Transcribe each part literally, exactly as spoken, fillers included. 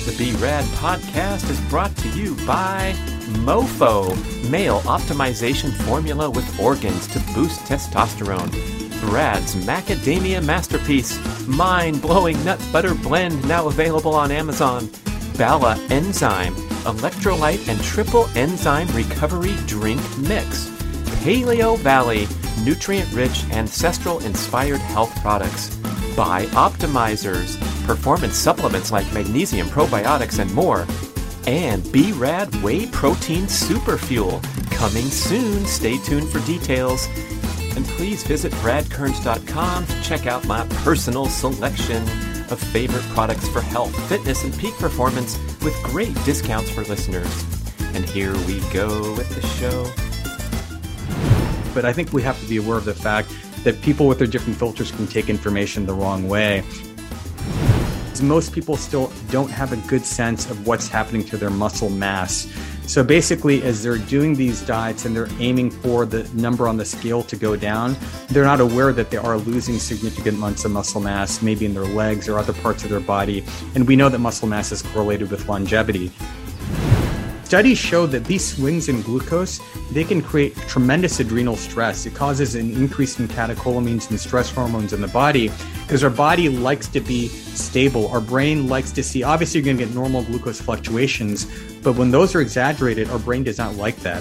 The B-Rad podcast is brought to you by Mofo, male optimization formula with organs to boost testosterone. Brad's Macadamia Masterpiece, mind-blowing nut butter blend now available on Amazon. Bala Enzyme, electrolyte and triple enzyme recovery drink mix. Paleo Valley, nutrient-rich, ancestral-inspired health products. By Optimizers, performance supplements like magnesium, probiotics, and more. And B-Rad Whey Protein Super Fuel, coming soon. Stay tuned for details. And please visit brad kearns dot com to check out my personal selection of favorite products for health, fitness, and peak performance with great discounts for listeners. And here we go with the show. But I think we have to be aware of the fact that people with their different filters can take information the wrong way. Most people still don't have a good sense of what's happening to their muscle mass. So basically, as they're doing these diets and they're aiming for the number on the scale to go down, they're not aware that they are losing significant amounts of muscle mass, maybe in their legs or other parts of their body. And we know that muscle mass is correlated with longevity. Studies show that these swings in glucose, they can create tremendous adrenal stress. It causes an increase in catecholamines and stress hormones in the body because our body likes to be stable. Our brain likes to see, obviously you're going to get normal glucose fluctuations, but when those are exaggerated, our brain does not like that.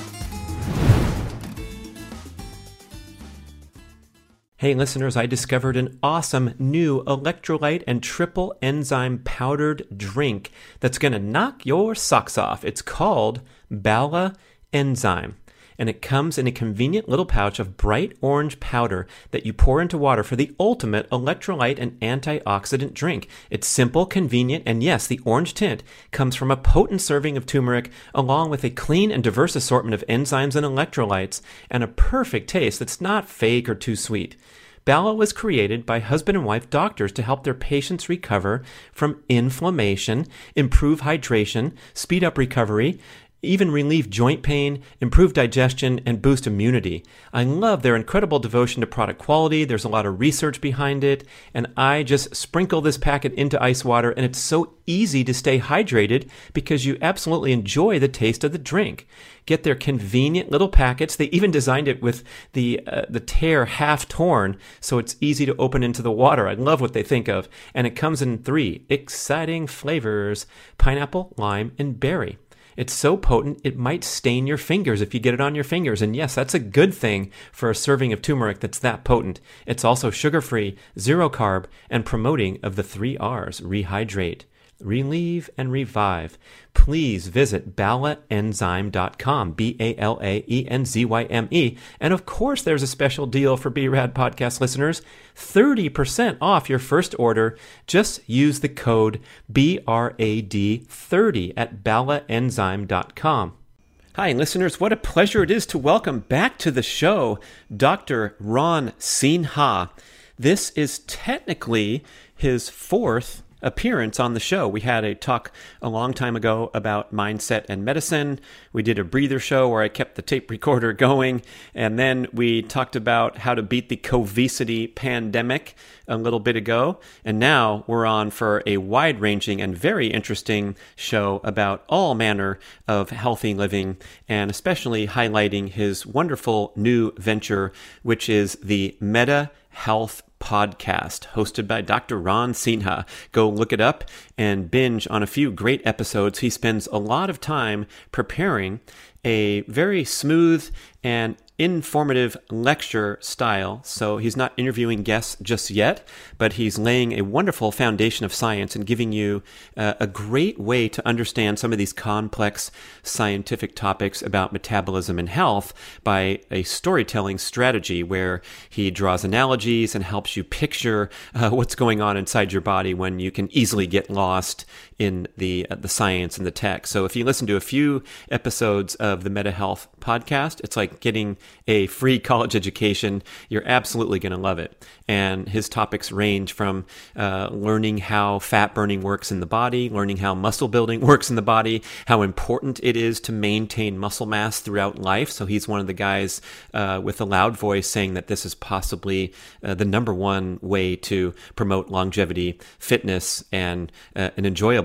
Hey listeners, I discovered an awesome new electrolyte and triple enzyme powdered drink that's going to knock your socks off. It's called Bala Enzyme, and it comes in a convenient little pouch of bright orange powder that you pour into water for the ultimate electrolyte and antioxidant drink. It's simple, convenient, and yes, the orange tint comes from a potent serving of turmeric along with a clean and diverse assortment of enzymes and electrolytes and a perfect taste that's not fake or too sweet. Bala was created by husband and wife doctors to help their patients recover from inflammation, improve hydration, speed up recovery, even relieve joint pain, improve digestion, and boost immunity. I love their incredible devotion to product quality. There's a lot of research behind it, and I just sprinkle this packet into ice water, and it's so easy to stay hydrated because you absolutely enjoy the taste of the drink. Get their convenient little packets. They even designed it with the uh, the tear half torn, so it's easy to open into the water. I love what they think of. And it comes in three exciting flavors: pineapple, lime, and berry. It's so potent, it might stain your fingers if you get it on your fingers. And yes, that's a good thing for a serving of turmeric that's that potent. It's also sugar-free, zero carb, and promoting of the three R's: rehydrate, relieve, and revive. Please visit bala enzyme dot com, B A L A E N Z Y M E. And of course, there's a special deal for B-Rad podcast listeners, thirty percent off your first order. Just use the code B R A D thirty at bala enzyme dot com. Hi, listeners. What a pleasure it is to welcome back to the show Doctor Ron Sinha. This is technically his fourth appearance on the show. We had a talk a long time ago about mindset and medicine. We did a breather show where I kept the tape recorder going, and then we talked about how to beat the Covicity pandemic a little bit ago, and now we're on for a wide-ranging and very interesting show about all manner of healthy living, and especially highlighting his wonderful new venture, which is the Meta Health Podcast, hosted by Doctor Ron Sinha. Go look it up and binge on a few great episodes. He spends a lot of time preparing a very smooth and informative lecture style. So he's not interviewing guests just yet, but he's laying a wonderful foundation of science and giving you uh, a great way to understand some of these complex scientific topics about metabolism and health by a storytelling strategy where he draws analogies and helps you picture uh, what's going on inside your body when you can easily get lost in the uh, the science and the tech. So if you listen to a few episodes of the Meta Health podcast, it's like getting a free college education. You're absolutely going to love it. And his topics range from uh, learning how fat burning works in the body, learning how muscle building works in the body, how important it is to maintain muscle mass throughout life. So he's one of the guys uh, with a loud voice saying that this is possibly uh, the number one way to promote longevity, fitness, and uh, an enjoyable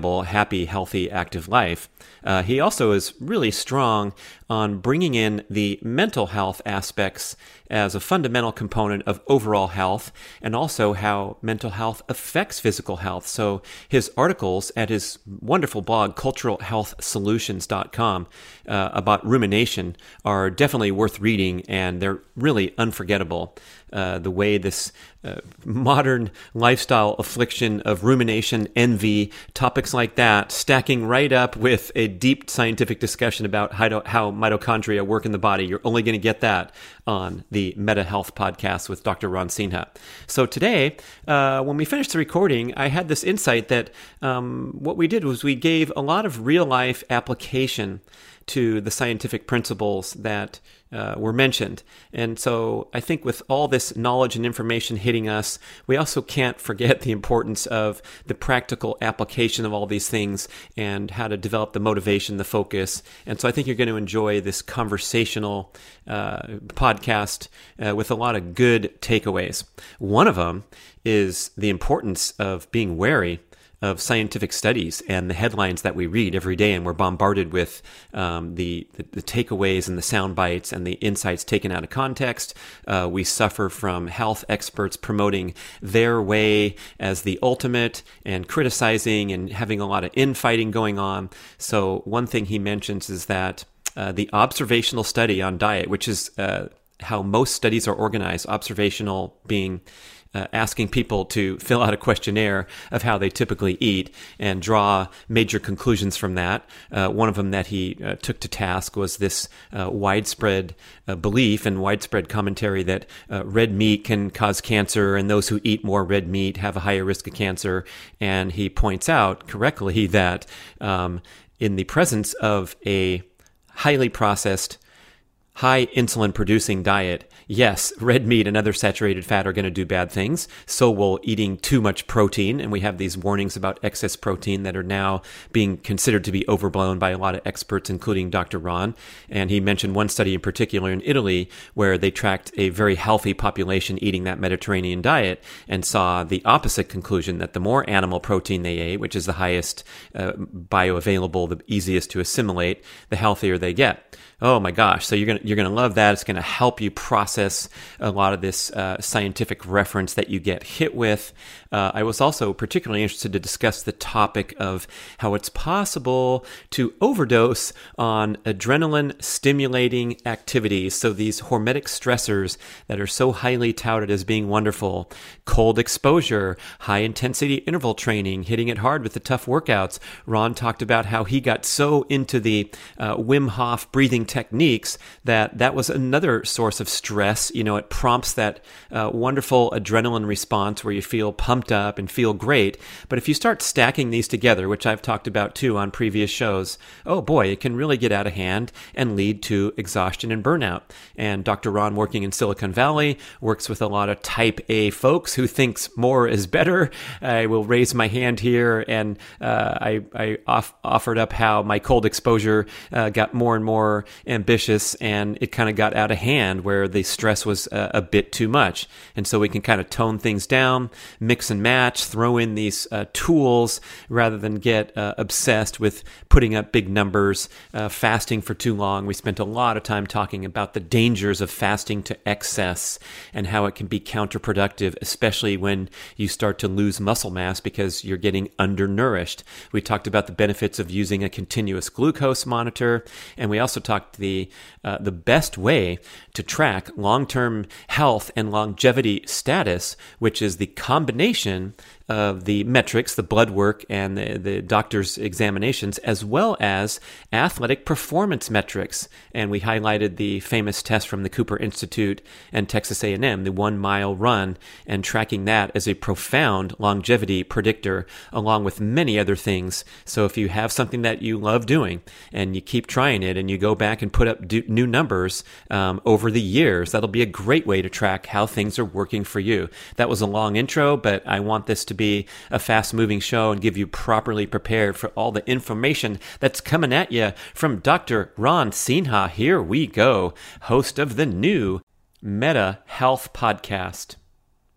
enjoyable, happy, healthy, active life. Uh, he also is really strong on bringing in the mental health aspects as a fundamental component of overall health, and also how mental health affects physical health. So his articles at his wonderful blog, cultural health solutions dot com, uh, about rumination are definitely worth reading, and they're really unforgettable. Uh, the way this uh, modern lifestyle affliction of rumination, envy, topics like that, stacking right up with a deep scientific discussion about how, to, how mitochondria work in the body. You're only going to get that on the Meta Health podcast with Doctor Ron Sinha. So today, uh, when we finished the recording, I had this insight that um, what we did was we gave a lot of real-life application to the scientific principles that uh, were mentioned. And so I think with all this knowledge and information hitting us, we also can't forget the importance of the practical application of all these things and how to develop the motivation, the focus. And so I think you're going to enjoy this conversational uh, podcast uh, with a lot of good takeaways. One of them is the importance of being wary of scientific studies and the headlines that we read every day, and we're bombarded with um, the, the the takeaways and the sound bites and the insights taken out of context. Uh, we suffer from health experts promoting their way as the ultimate and criticizing and having a lot of infighting going on. So one thing he mentions is that uh, the observational study on diet, which is uh, how most studies are organized, observational being Uh, asking people to fill out a questionnaire of how they typically eat and draw major conclusions from that. Uh, one of them that he uh, took to task was this uh, widespread uh, belief and widespread commentary that uh, red meat can cause cancer, and those who eat more red meat have a higher risk of cancer. And he points out correctly that um, in the presence of a highly processed, high insulin producing diet, yes, red meat and other saturated fat are going to do bad things. So will eating too much protein. And we have these warnings about excess protein that are now being considered to be overblown by a lot of experts, including Doctor Ron. And he mentioned one study in particular in Italy where they tracked a very healthy population eating that Mediterranean diet and saw the opposite conclusion, that the more animal protein they ate, which is the highest uh, bioavailable, the easiest to assimilate, the healthier they get. Oh my gosh. So you're going to, you're going to love that. It's going to help you process a lot of this uh, scientific reference that you get hit with. Uh, I was also particularly interested to discuss the topic of how it's possible to overdose on adrenaline stimulating activities. So these hormetic stressors that are so highly touted as being wonderful, cold exposure, high intensity interval training, hitting it hard with the tough workouts. Ron talked about how he got so into the uh, Wim Hof breathing techniques that that was another source of stress. You know, it prompts that uh, wonderful adrenaline response where you feel pumped up and feel great. But if you start stacking these together, which I've talked about too on previous shows, oh boy, it can really get out of hand and lead to exhaustion and burnout. And Doctor Ron, working in Silicon Valley, works with a lot of type A folks who thinks more is better. I will raise my hand here, and uh, I, I off- offered up how my cold exposure uh, got more and more ambitious, and it kind of got out of hand where the stress was uh, a bit too much. And so we can kind of tone things down, mix and match, throw in these uh, tools rather than get uh, obsessed with putting up big numbers, uh, fasting for too long. We spent a lot of time talking about the dangers of fasting to excess and how it can be counterproductive, especially when you start to lose muscle mass because you're getting undernourished. We talked about the benefits of using a continuous glucose monitor, and we also talked the uh, the best way to track long-term health and longevity status, which is the combination of the metrics, the blood work, and the, the doctor's examinations, as well as athletic performance metrics. And we highlighted the famous test from the Cooper Institute and Texas A and M, the one-mile run, and tracking that as a profound longevity predictor, along with many other things. So if you have something that you love doing and you keep trying it and you go back and put up do- new numbers um, over the years, that'll be a great way to track how things are working for you. That was a long intro, but I want this to be be a fast-moving show and give you properly prepared for all the information that's coming at you from Doctor Ron Sinha. Here we go, host of the new Meta Health Podcast.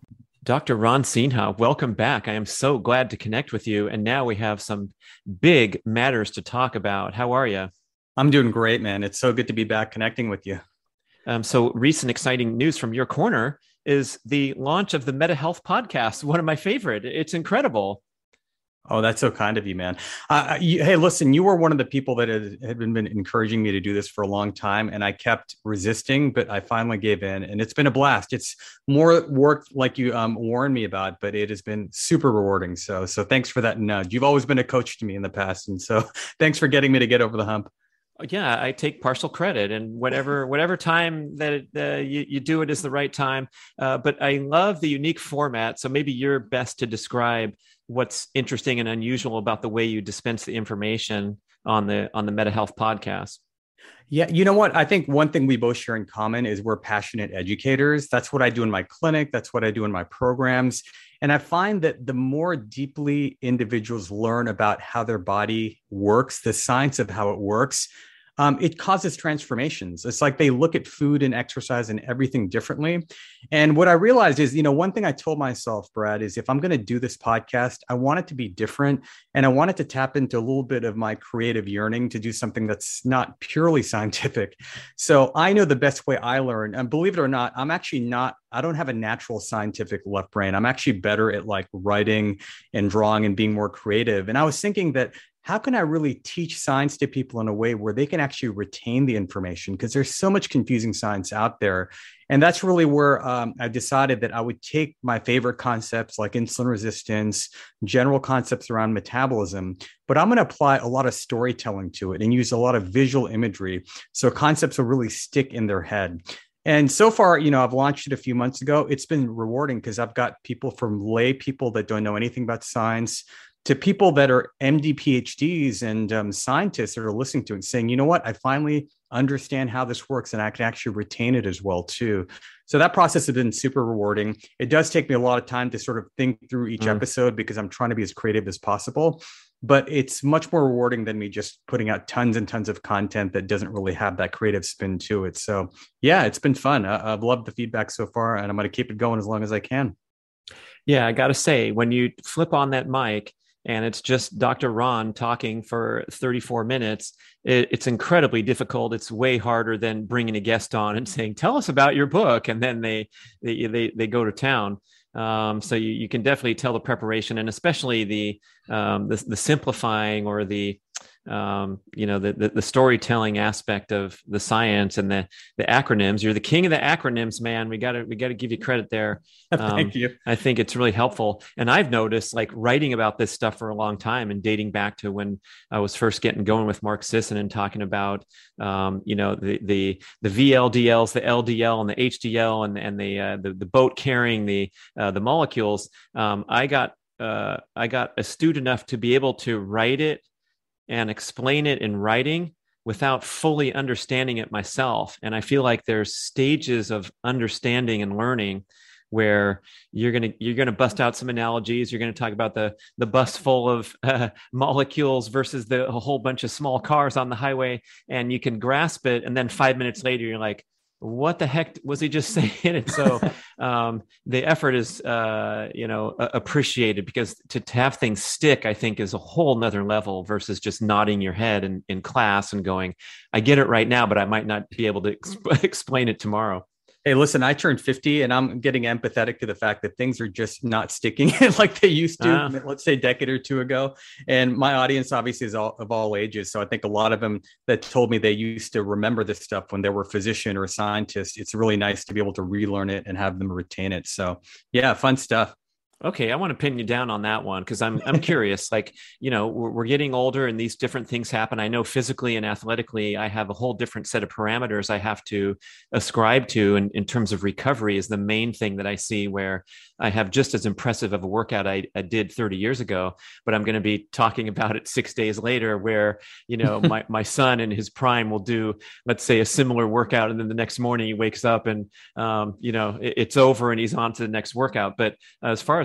Doctor Ron Sinha, welcome back. I am so glad to connect with you. And now we have some big matters to talk about. How are you? I'm doing great, man. It's so good to be back connecting with you. Um, so recent exciting news from your corner is the launch of the Meta Health podcast, one of my favorite. It's incredible. Oh, that's so kind of you, man. Uh, you, hey, listen, you were one of the people that had, had been, been encouraging me to do this for a long time, and I kept resisting, but I finally gave in, and it's been a blast. It's more work like you um, warned me about, but it has been super rewarding. So, so thanks for that nudge. You've always been a coach to me in the past, and so thanks for getting me to get over the hump. Yeah, I take partial credit, and whatever whatever time that it, uh, you, you do it is the right time. Uh, but I love the unique format. So maybe you're best to describe what's interesting and unusual about the way you dispense the information on the on the Meta Health podcast. Yeah, you know what? I think one thing we both share in common is we're passionate educators. That's what I do in my clinic. That's what I do in my programs. And I find that the more deeply individuals learn about how their body works, the science of how it works, um, it causes transformations. It's like they look at food and exercise and everything differently. And what I realized is, you know, one thing I told myself, Brad, is if I'm going to do this podcast, I want it to be different. And I want it to tap into a little bit of my creative yearning to do something that's not purely scientific. So I know the best way I learn. And believe it or not, I'm actually not, I don't have a natural scientific left brain. I'm actually better at like writing and drawing and being more creative. And I was thinking that how can I really teach science to people in a way where they can actually retain the information? Because there's so much confusing science out there. And that's really where um, I decided that I would take my favorite concepts like insulin resistance, general concepts around metabolism, but I'm going to apply a lot of storytelling to it and use a lot of visual imagery. So concepts will really stick in their head. And so far, you know, I've launched it a few months ago. It's been rewarding because I've got people from lay people that don't know anything about science to people that are M D PhDs and um, scientists that are listening to it saying, you know what, I finally understand how this works and I can actually retain it as well too. So that process has been super rewarding. It does take me a lot of time to sort of think through each mm. episode because I'm trying to be as creative as possible, but it's much more rewarding than me just putting out tons and tons of content that doesn't really have that creative spin to it. So yeah, it's been fun. I- I've loved the feedback so far and I'm going to keep it going as long as I can. Yeah, I got to say, when you flip on that mic, and it's just Doctor Ron talking for thirty-four minutes, it, it's incredibly difficult. It's way harder than bringing a guest on and saying, tell us about your book. And then they they they, they go to town. Um, so you, you can definitely tell the preparation and especially the um, the, the simplifying or the um, you know the, the the storytelling aspect of the science and the the acronyms. You're the king of the acronyms, man. We got to we got to give you credit there. Um, Thank you. I think it's really helpful. And I've noticed, like, writing about this stuff for a long time and dating back to when I was first getting going with Mark Sisson and talking about um, you know the the the V L D Ls, the L D L, and the H D L, and and the uh, the, the boat carrying the uh, the molecules. Um, I got uh, I got astute enough to be able to write it and explain it in writing without fully understanding it myself. And I feel like there's stages of understanding and learning where you're going to you're going to bust out some analogies. You're going to talk about the the bus full of uh, molecules versus the a whole bunch of small cars on the highway, and you can grasp it. And then five minutes later, you're like, what the heck was he just saying? And so um, the effort is, uh, you know, uh, appreciated because to, to have things stick, I think, is a whole nother level versus just nodding your head in, in class and going, I get it right now, but I might not be able to exp- explain it tomorrow. Hey, listen, I turned fifty and I'm getting empathetic to the fact that things are just not sticking like they used to, uh, let's say a decade or two ago. And my audience obviously is all, of all ages. So I think a lot of them that told me they used to remember this stuff when they were a physician or a scientist, it's really nice to be able to relearn it and have them retain it. So yeah, fun stuff. Okay, I want to pin you down on that one because I'm I'm curious. Like, you know, we're, we're getting older and these different things happen. I know physically and athletically, I have a whole different set of parameters I have to ascribe to, and in terms of recovery is the main thing that I see where I have just as impressive of a workout I, I did thirty years ago, but I'm going to be talking about it six days later where, you know, my, my son in his prime will do, let's say, a similar workout. And then the next morning he wakes up and, um, you know, it, it's over and he's on to the next workout. But uh, as far as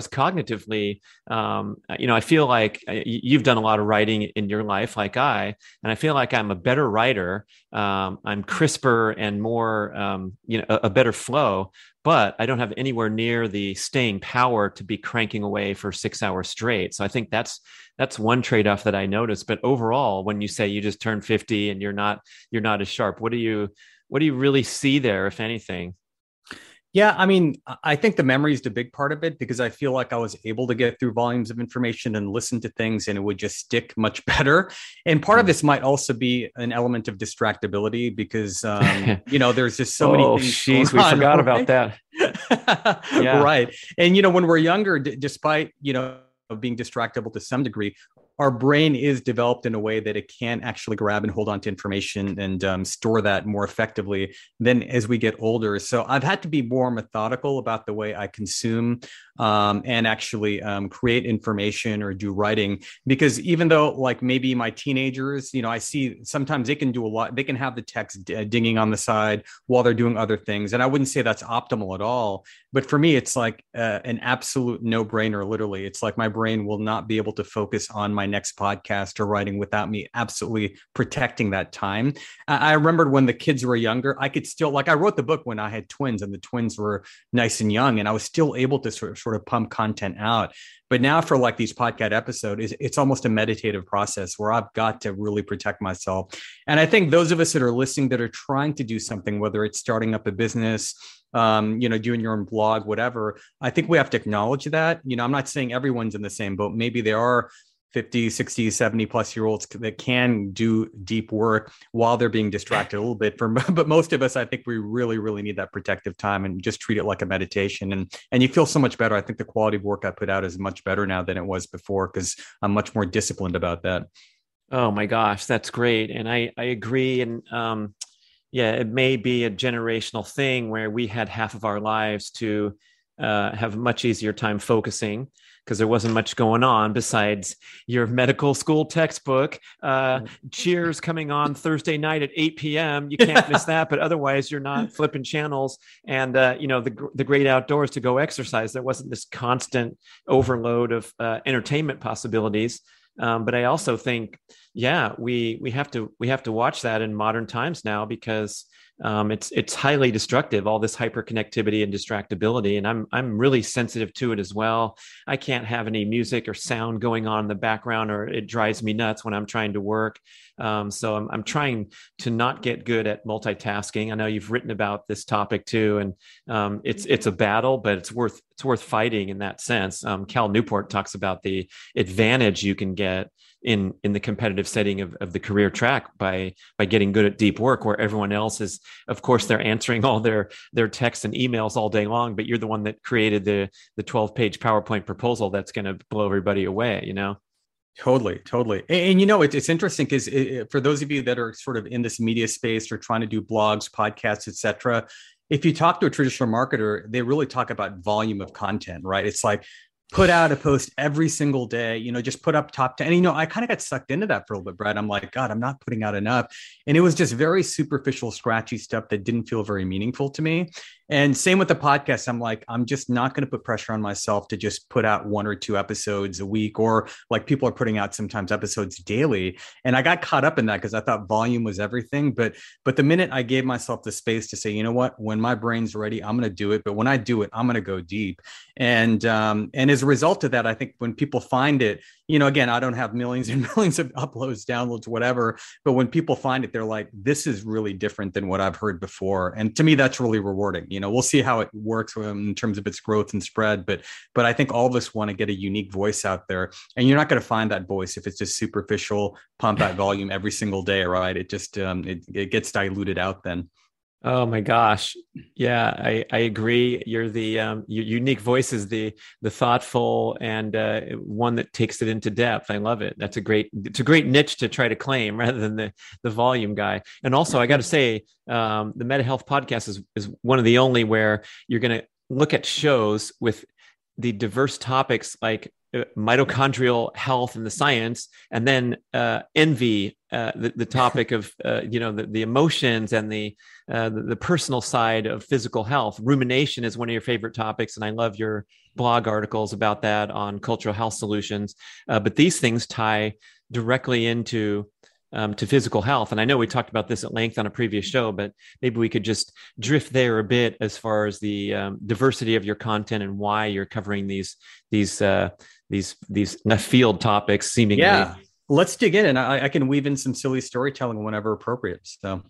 as cognitively, um, you know, I feel like you've done a lot of writing in your life, like I, and I feel like I'm a better writer. Um, I'm crisper and more, um, you know, a, a better flow, but I don't have anywhere near the staying power to be cranking away for six hours straight. So I think that's that's one trade-off that I noticed. But overall, when you say you just turned fifty and you're not you're not as sharp, what do you what do you really see there, if anything? Yeah, I mean, I think the memory is the big part of it, because I feel like I was able to get through volumes of information and listen to things, and it would just stick much better. And part mm. of this might also be an element of distractibility, because, um, you know, there's just so oh, many things. Jeez, we on, forgot right? about that. yeah. Right. And, you know, when we're younger, d- despite, you know, being distractible to some degree, our brain is developed in a way that it can actually grab and hold on to information and um, store that more effectively than as we get older. So I've had to be more methodical about the way I consume um, and actually um, create information or do writing, because even though like maybe my teenagers, you know, I see sometimes they can do a lot, they can have the text d- dinging on the side while they're doing other things. And I wouldn't say that's optimal at all. But for me, it's like uh, an absolute no brainer. Literally, it's like my brain will not be able to focus on my next podcast or writing without me absolutely protecting that time. I remembered when the kids were younger, I could still, like I wrote the book when I had twins and the twins were nice and young, and I was still able to sort of, sort of pump content out. But now for like these podcast episodes, it's almost a meditative process where I've got to really protect myself. And I think those of us that are listening that are trying to do something, whether it's starting up a business, um, you know, doing your own blog, whatever, I think we have to acknowledge that. You know, I'm not saying everyone's in the same boat. Maybe there are fifty, sixty, seventy plus year olds that can do deep work while they're being distracted a little bit from, but most of us, I think we really, really need that protective time and just treat it like a meditation. And, and you feel so much better. I think the quality of work I put out is much better now than it was before, because I'm much more disciplined about that. Oh my gosh, that's great. And I, I agree. And, um, yeah, it may be a generational thing where we had half of our lives to uh, have a much easier time focusing, because there wasn't much going on besides your medical school textbook. Uh, Cheers coming on Thursday night at eight p.m. You can't miss that, but otherwise you're not flipping channels. And, uh, you know, the, the great outdoors to go exercise. There wasn't this constant overload of uh, entertainment possibilities. Um, but I also think, yeah, we we have to we have to watch that in modern times now, because um, it's it's highly destructive, all this hyperconnectivity and distractibility, and I'm I'm really sensitive to it as well. I can't have any music or sound going on in the background, or it drives me nuts when I'm trying to work. Um, so I'm I'm trying to not get good at multitasking. I know you've written about this topic too, and um, it's it's a battle, but it's worth it's worth fighting in that sense. Um, Cal Newport talks about the advantage you can get in in the competitive setting of, of the career track by by getting good at deep work, where everyone else is, of course, they're answering all their their texts and emails all day long, but you're the one that created the the twelve page PowerPoint proposal that's going to blow everybody away, you know? Totally, totally. And, and you know, it, it's interesting because it, for those of you that are sort of in this media space or trying to do blogs, podcasts, et cetera, if you talk to a traditional marketer, they really talk about volume of content, right? It's like, put out a post every single day, you know, just put up top ten. And, you know, I kind of got sucked into that for a little bit, Brad. I'm like, God, I'm not putting out enough. And it was just very superficial, scratchy stuff that didn't feel very meaningful to me. And same with the podcast. I'm like, I'm just not going to put pressure on myself to just put out one or two episodes a week, or like people are putting out sometimes episodes daily. And I got caught up in that because I thought volume was everything. But but the minute I gave myself the space to say, you know what, when my brain's ready, I'm going to do it. But when I do it, I'm going to go deep. And um, and as a result of that, I think when people find it, you know, again, I don't have millions and millions of uploads, downloads, whatever. But when people find it, they're like, this is really different than what I've heard before. And to me, that's really rewarding. You know, we'll see how it works in terms of its growth and spread. But but I think all of us want to get a unique voice out there. And you're not going to find that voice if it's just superficial, pump out volume every single day, right? It just um, it, it gets diluted out then. Oh my gosh. Yeah, I, I agree. You're the um, your unique voice is the the thoughtful and uh, one that takes it into depth. I love it. That's a great it's a great niche to try to claim rather than the the volume guy. And also, I got to say, um, the Meta Health podcast is is one of the only where you're going to look at shows with the diverse topics like mitochondrial health and the science, and then uh, envy, uh, the, the topic of uh, you know the, the emotions and the, uh, the the personal side of physical health. Rumination is one of your favorite topics, and I love your blog articles about that on Cultural Health Solutions. Uh, but these things tie directly into Um, to physical health. And I know we talked about this at length on a previous show, but maybe we could just drift there a bit as far as the um, diversity of your content and why you're covering these these uh, these these left field topics. Seemingly, yeah. Let's dig in, and I, I can weave in some silly storytelling whenever appropriate. So,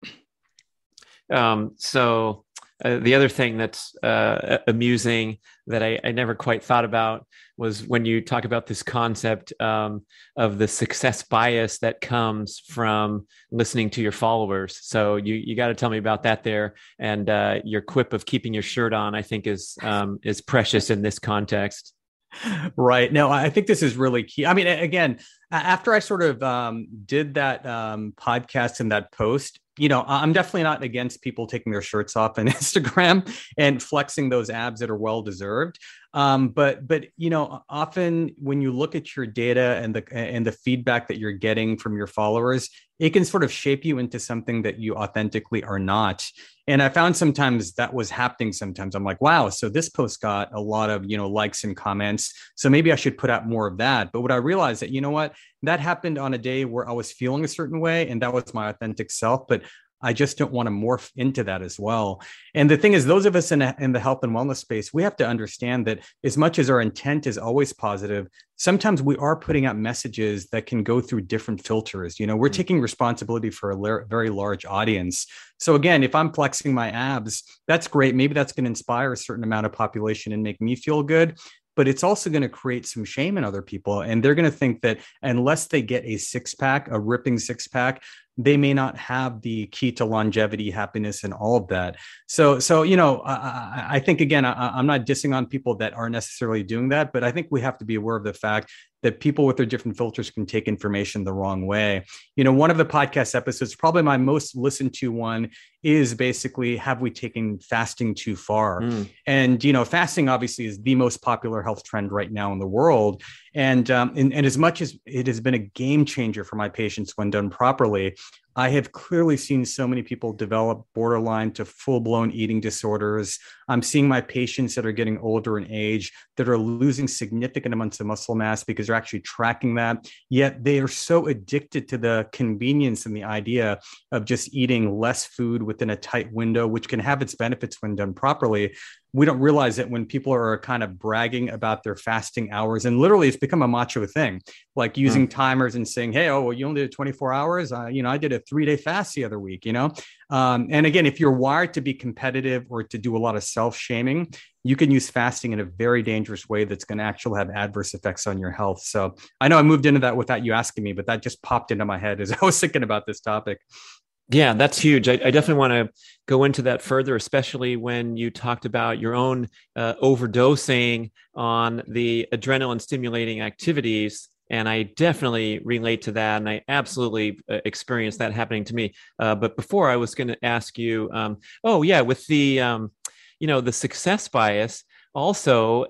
um, so uh, the other thing that's uh, amusing that I, I never quite thought about was when you talk about this concept um, of the success bias that comes from listening to your followers. So you you got to tell me about that there. And uh, your quip of keeping your shirt on, I think, is um, is precious in this context. Right. No, I think this is really key. I mean, again, after I sort of um, did that um, podcast and that post, you know, I'm definitely not against people taking their shirts off on Instagram and flexing those abs that are well deserved. Um, but but you know, often when you look at your data and the and the feedback that you're getting from your followers, it can sort of shape you into something that you authentically are not. And I found sometimes that was happening. Sometimes I'm like, wow, so this post got a lot of, you know, likes and comments. So maybe I should put out more of that. But what I realized that, you know what, that happened on a day where I was feeling a certain way and that was my authentic self. But I just don't want to morph into that as well. And the thing is, those of us in, a, in the health and wellness space, we have to understand that as much as our intent is always positive, sometimes we are putting out messages that can go through different filters. You know, we're mm-hmm. taking responsibility for a la- very large audience. So again, if I'm flexing my abs, that's great. Maybe that's going to inspire a certain amount of population and make me feel good. But it's also going to create some shame in other people. And they're going to think that unless they get a six pack, a ripping six pack, they may not have the key to longevity, happiness, and all of that. So, so you know, I, I think, again, I, I'm not dissing on people that aren't necessarily doing that, but I think we have to be aware of the fact that people with their different filters can take information the wrong way. You know, one of the podcast episodes, probably my most listened to one, is basically, have we taken fasting too far? Mm. And, you know, fasting obviously is the most popular health trend right now in the world. And, um, and, and as much as it has been a game changer for my patients when done properly, I have clearly seen so many people develop borderline to full-blown eating disorders. I'm seeing my patients that are getting older in age that are losing significant amounts of muscle mass because they're actually tracking that. Yet they are so addicted to the convenience and the idea of just eating less food within a tight window, which can have its benefits when done properly. We don't realize that when people are kind of bragging about their fasting hours, and literally it's become a macho thing, like using mm. timers and saying, hey, oh, well, you only did twenty-four hours. Uh, you know, I did a three day fast the other week, you know? Um, and again, if you're wired to be competitive or to do a lot of self-shaming, you can use fasting in a very dangerous way that's going to actually have adverse effects on your health. So I know I moved into that without you asking me, but that just popped into my head as I was thinking about this topic. Yeah, that's huge. I, I definitely want to go into that further, especially when you talked about your own uh, overdosing on the adrenaline stimulating activities. And I definitely relate to that. And I absolutely uh, experienced that happening to me. Uh, but before, I was going to ask you, um, oh, yeah, with the, um, you know, the success bias, also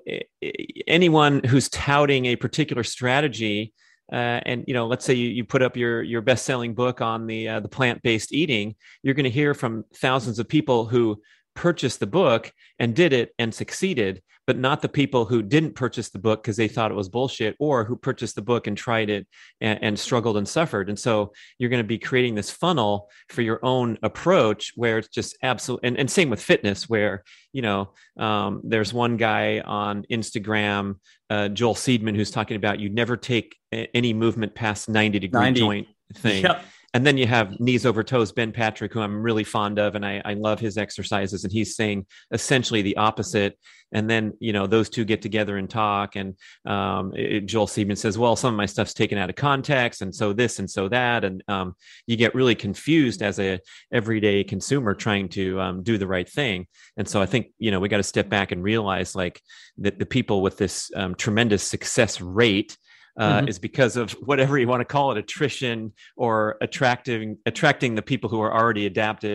anyone who's touting a particular strategy, Uh, and, you know, let's say you, you put up your your best-selling book on the uh, the plant-based eating, you're going to hear from thousands of people who purchased the book and did it and succeeded, but not the people who didn't purchase the book because they thought it was bullshit, or who purchased the book and tried it and, and struggled and suffered. And so you're going to be creating this funnel for your own approach where it's just absolute. And, and same with fitness, where, you know, um, there's one guy on Instagram, uh, Joel Seedman, who's talking about you never take a, any movement past ninety degree ninety joint thing. Yep. And then you have knees over toes, Ben Patrick, who I'm really fond of, and I, I love his exercises. And he's saying essentially the opposite. And then, you know, those two get together and talk. And um, it, Joel Seedman says, well, some of my stuff's taken out of context, and so this and so that. And um, you get really confused as a everyday consumer trying to um, do the right thing. And so I think, you know, we got to step back and realize like that the people with this um, tremendous success rate Uh, mm-hmm. is because of whatever you want to call it, attrition, or attracting attracting the people who are already adapted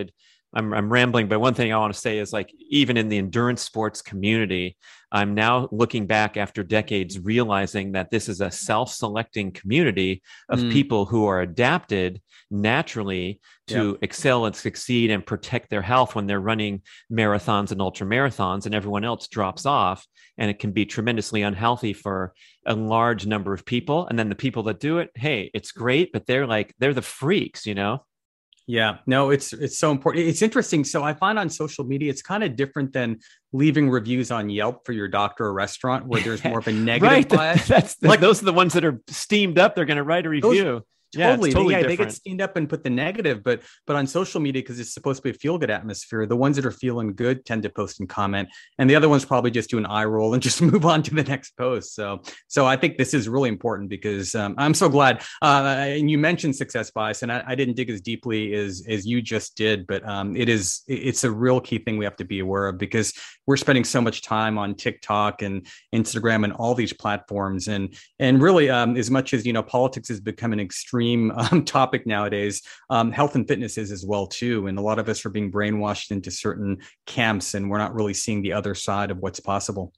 I'm, I'm rambling, but one thing I want to say is like, even in the endurance sports community, I'm now looking back after decades, realizing that this is a self-selecting community of Mm. people who are adapted naturally to Yep. excel and succeed and protect their health when they're running marathons and ultra marathons, and everyone else drops off. And it can be tremendously unhealthy for a large number of people. And then the people that do it, hey, it's great, but they're like, they're the freaks, you know? Yeah, no, it's it's so important. It's interesting. So I find on social media, it's kind of different than leaving reviews on Yelp for your doctor or restaurant, where there's more of a negative right. bias. That's the, Like- those are the ones that are steamed up. They're going to write a review. Yeah, Totally. it's totally yeah, they different. get steamed up and put the negative, but but on social media, because it's supposed to be a feel good atmosphere, the ones that are feeling good tend to post and comment, and the other ones probably just do an eye roll and just move on to the next post. So so I think this is really important, because um, I'm so glad. Uh, and you mentioned success bias, and I, I didn't dig as deeply as as you just did, but um, it is it's a real key thing we have to be aware of, because we're spending so much time on TikTok and Instagram and all these platforms, and and really um, as much as you know, politics has become an extreme Um, topic nowadays. Um, health and fitness is as well too, and a lot of us are being brainwashed into certain camps, and we're not really seeing the other side of what's possible.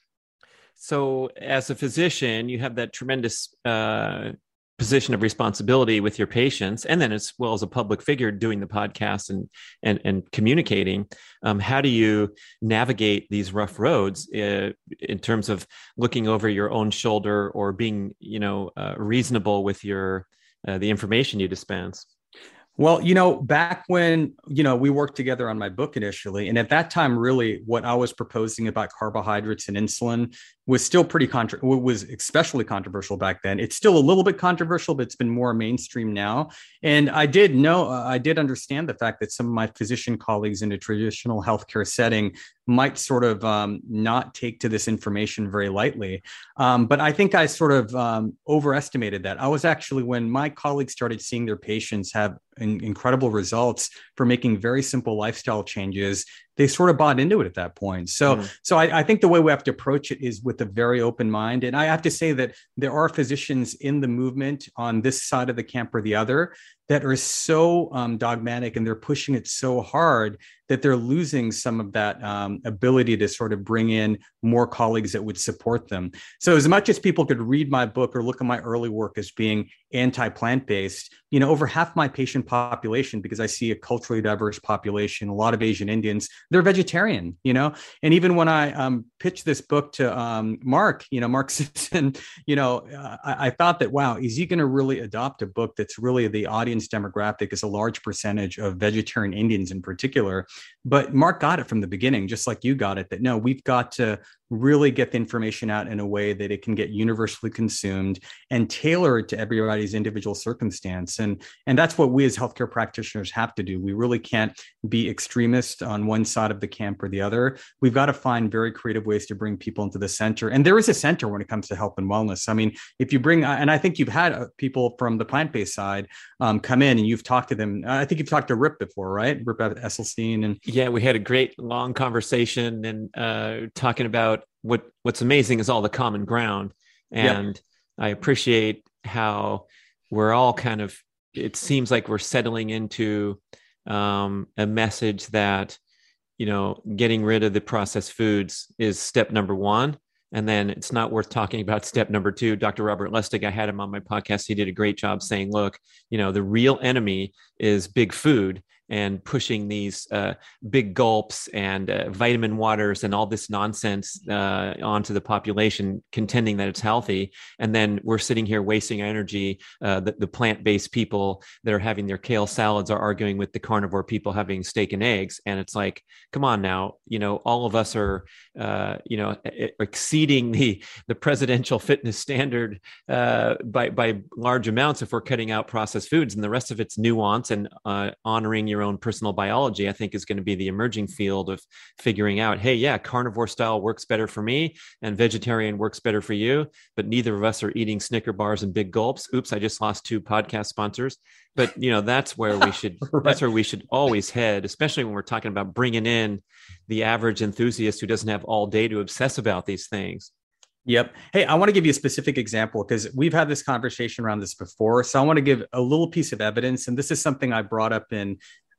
So, as a physician, you have that tremendous uh, position of responsibility with your patients, and then as well as a public figure doing the podcast and and and communicating. Um, how do you navigate these rough roads uh, in terms of looking over your own shoulder, or being, you know, uh, reasonable with your Uh, the information you dispense? Well, you know, back when, you know, we worked together on my book initially, and at that time, really what I was proposing about carbohydrates and insulin was still pretty contra- was especially controversial back then. It's still a little bit controversial, but it's been more mainstream now. And I did know, uh, I did understand the fact that some of my physician colleagues in a traditional healthcare setting might sort of um, not take to this information very lightly. Um, but I think I sort of um, overestimated that. I was actually, when my colleagues started seeing their patients have in- incredible results for making very simple lifestyle changes, they sort of bought into it at that point. So, mm. so I, I think the way we have to approach it is with a very open mind. And I have to say that there are physicians in the movement on this side of the camp or the other that are so um, dogmatic, and they're pushing it so hard that they're losing some of that um, ability to sort of bring in more colleagues that would support them. So as much as people could read my book or look at my early work as being anti-plant-based, you know, over half my patient population, because I see a culturally diverse population, a lot of Asian Indians, they're vegetarian, you know. And even when I um, pitched this book to um, Mark, you know, Mark Sisson, you know, uh, I, I thought that, wow, is he going to really adopt a book that's really the audience demographic is a large percentage of vegetarian Indians in particular? But Mark got it from the beginning, just like you got it, that no, we've got to really get the information out in a way that it can get universally consumed and tailored to everybody's individual circumstance. And, and that's what we as healthcare practitioners have to do. We really can't be extremist on one side of the camp or the other. We've got to find very creative ways to bring people into the center. And there is a center when it comes to health and wellness. I mean, if you bring, and I think you've had people from the plant-based side um, come in and you've talked to them. I think you've talked to Rip before, right? Rip Esselstyn. And yeah, we had a great long conversation and uh, talking about what what's amazing is all the common ground. And yep. I appreciate how we're all kind of, it seems like we're settling into um, a message that, you know, getting rid of the processed foods is step number one. And then it's not worth talking about step number two. Doctor Robert Lustig, I had him on my podcast. He did a great job saying, look, you know, the real enemy is big food and pushing these uh, big gulps and uh, vitamin waters and all this nonsense uh, onto the population, contending that it's healthy. And then we're sitting here wasting energy. Uh, the, the plant-based people that are having their kale salads are arguing with the carnivore people having steak and eggs. And it's like, come on now, you know, all of us are, uh, you know, exceeding the, the presidential fitness standard uh, by, by large amounts if we're cutting out processed foods, and the rest of it's nuance and uh, honoring your own personal biology, I think is going to be the emerging field of figuring out, hey, yeah, carnivore style works better for me and vegetarian works better for you, but neither of us are eating Snicker bars and big gulps. Oops, I just lost two podcast sponsors. But, you know, that's where we should, right. that's where we should always head, especially when we're talking about bringing in the average enthusiast who doesn't have all day to obsess about these things. Yep. Hey, I want to give you a specific example because we've had this conversation around this before. So I want to give a little piece of evidence. And this is something I brought up in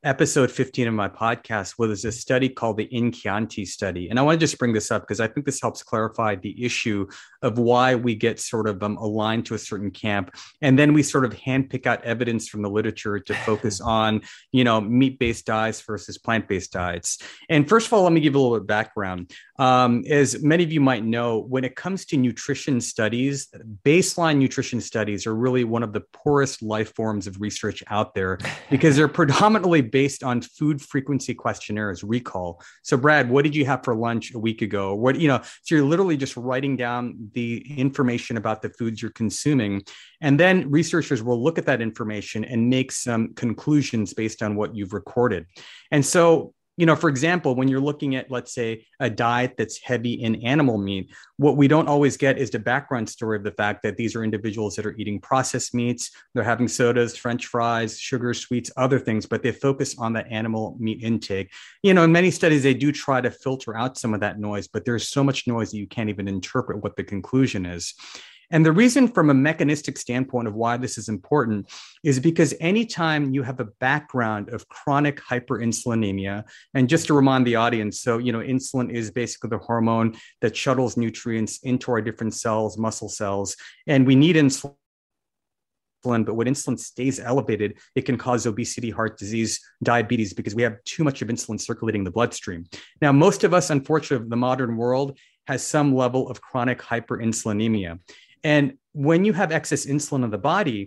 episode fifteen of my podcast was a study called the In-Chianti study. And I want to just bring this up because I think this helps clarify the issue of why we get sort of um, aligned to a certain camp. And then we sort of handpick out evidence from the literature to focus on, you know, meat-based diets versus plant-based diets. And first of all, let me give you a little bit of background. Um, as many of you might know, when it comes to nutrition studies, baseline nutrition studies are really one of the poorest life forms of research out there because they're predominantly based on food frequency questionnaires, recall. So Brad, what did you have for lunch a week ago? What, you know, so you're literally just writing down the information about the foods you're consuming. And then researchers will look at that information and make some conclusions based on what you've recorded. And so, you know, for example, when you're looking at, let's say, a diet that's heavy in animal meat, what we don't always get is the background story of the fact that these are individuals that are eating processed meats, they're having sodas, French fries, sugar, sweets, other things, but they focus on the animal meat intake. You know, in many studies, they do try to filter out some of that noise, but there's so much noise that you can't even interpret what the conclusion is. And the reason from a mechanistic standpoint of why this is important is because anytime you have a background of chronic hyperinsulinemia, and just to remind the audience, so, you know, insulin is basically the hormone that shuttles nutrients into our different cells, muscle cells, and we need insulin. But when insulin stays elevated, it can cause obesity, heart disease, diabetes, because we have too much of insulin circulating in the bloodstream. Now, most of us, unfortunately, the modern world has some level of chronic hyperinsulinemia. And when you have excess insulin in the body,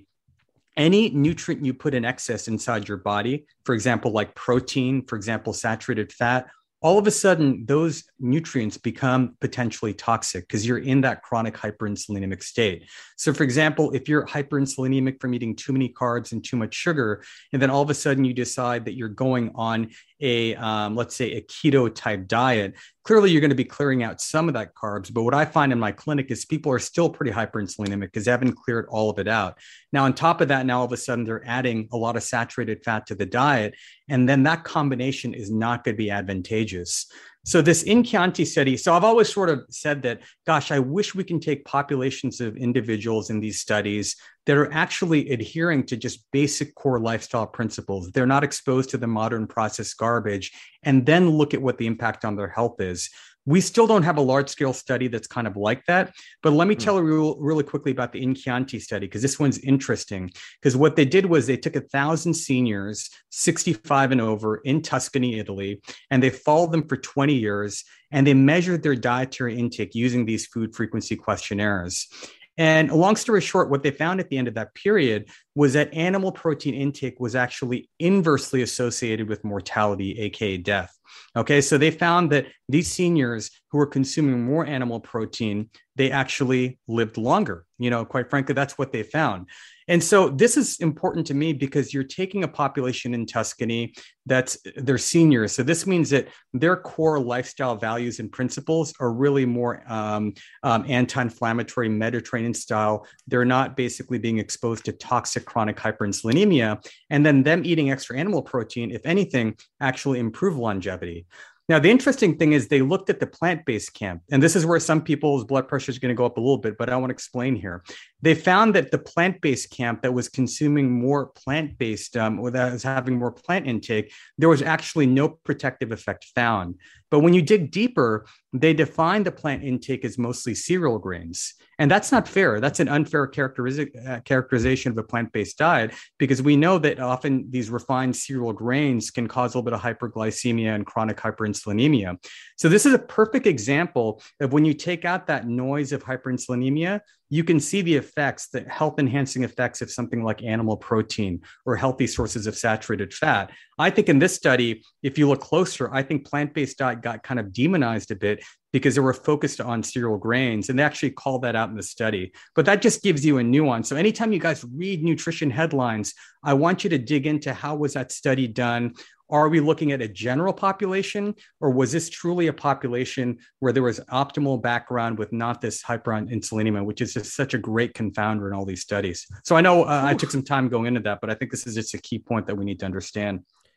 any nutrient you put in excess inside your body, for example, like protein, for example, saturated fat, all of a sudden, those nutrients become potentially toxic because you're in that chronic hyperinsulinemic state. So for example, if you're hyperinsulinemic from eating too many carbs and too much sugar, and then all of a sudden you decide that you're going on a, um, let's say, a keto type diet, clearly you're going to be clearing out some of that carbs. But what I find in my clinic is people are still pretty hyperinsulinemic because they haven't cleared all of it out. Now, on top of that, now all of a sudden they're adding a lot of saturated fat to the diet. And then that combination is not going to be advantageous. So this In-Chianti study, so I've always sort of said that, gosh, I wish we can take populations of individuals in these studies that are actually adhering to just basic core lifestyle principles. They're not exposed to the modern processed garbage, and then look at what the impact on their health is. We still don't have a large scale study that's kind of like that. But let me mm. tell you real, really quickly about the In-Chianti study, because this one's interesting. Because what they did was they took a thousand seniors, sixty-five and over, in Tuscany, Italy, and they followed them for twenty years, and they measured their dietary intake using these food frequency questionnaires. And long story short, what they found at the end of that period was that animal protein intake was actually inversely associated with mortality, aka death. Okay, so they found that these seniors who were consuming more animal protein, they actually lived longer. You know, quite frankly, that's what they found. And so this is important to me because you're taking a population in Tuscany that's they're seniors. So this means that their core lifestyle values and principles are really more um, um, anti-inflammatory, Mediterranean style. They're not basically being exposed to toxic chronic hyperinsulinemia. And then them eating extra animal protein, if anything, actually improve longevity. Now, the interesting thing is they looked at the plant-based camp, and this is where some people's blood pressure is going to go up a little bit, but I want to explain here. They found that the plant-based camp that was consuming more plant-based, um, or that was having more plant intake, there was actually no protective effect found. But when you dig deeper, they defined the plant intake as mostly cereal grains. And that's not fair. That's an unfair characteriza- uh, characterization of a plant-based diet, because we know that often these refined cereal grains can cause a little bit of hyperglycemia and chronic hyperinsulinemia. So this is a perfect example of when you take out that noise of hyperinsulinemia, you can see the effects, the health enhancing effects of something like animal protein or healthy sources of saturated fat. I think in this study, if you look closer, I think plant-based diet got kind of demonized a bit because they were focused on cereal grains, and they actually called that out in the study. But that just gives you a nuance. So anytime you guys read nutrition headlines, I want you to dig into how was that study done? Are we looking at a general population, or was this truly a population where there was optimal background with not this hyperinsulinemia, which is just such a great confounder in all these studies? So I know uh, I took some time going into that, but I think this is just a key point that we need to understand.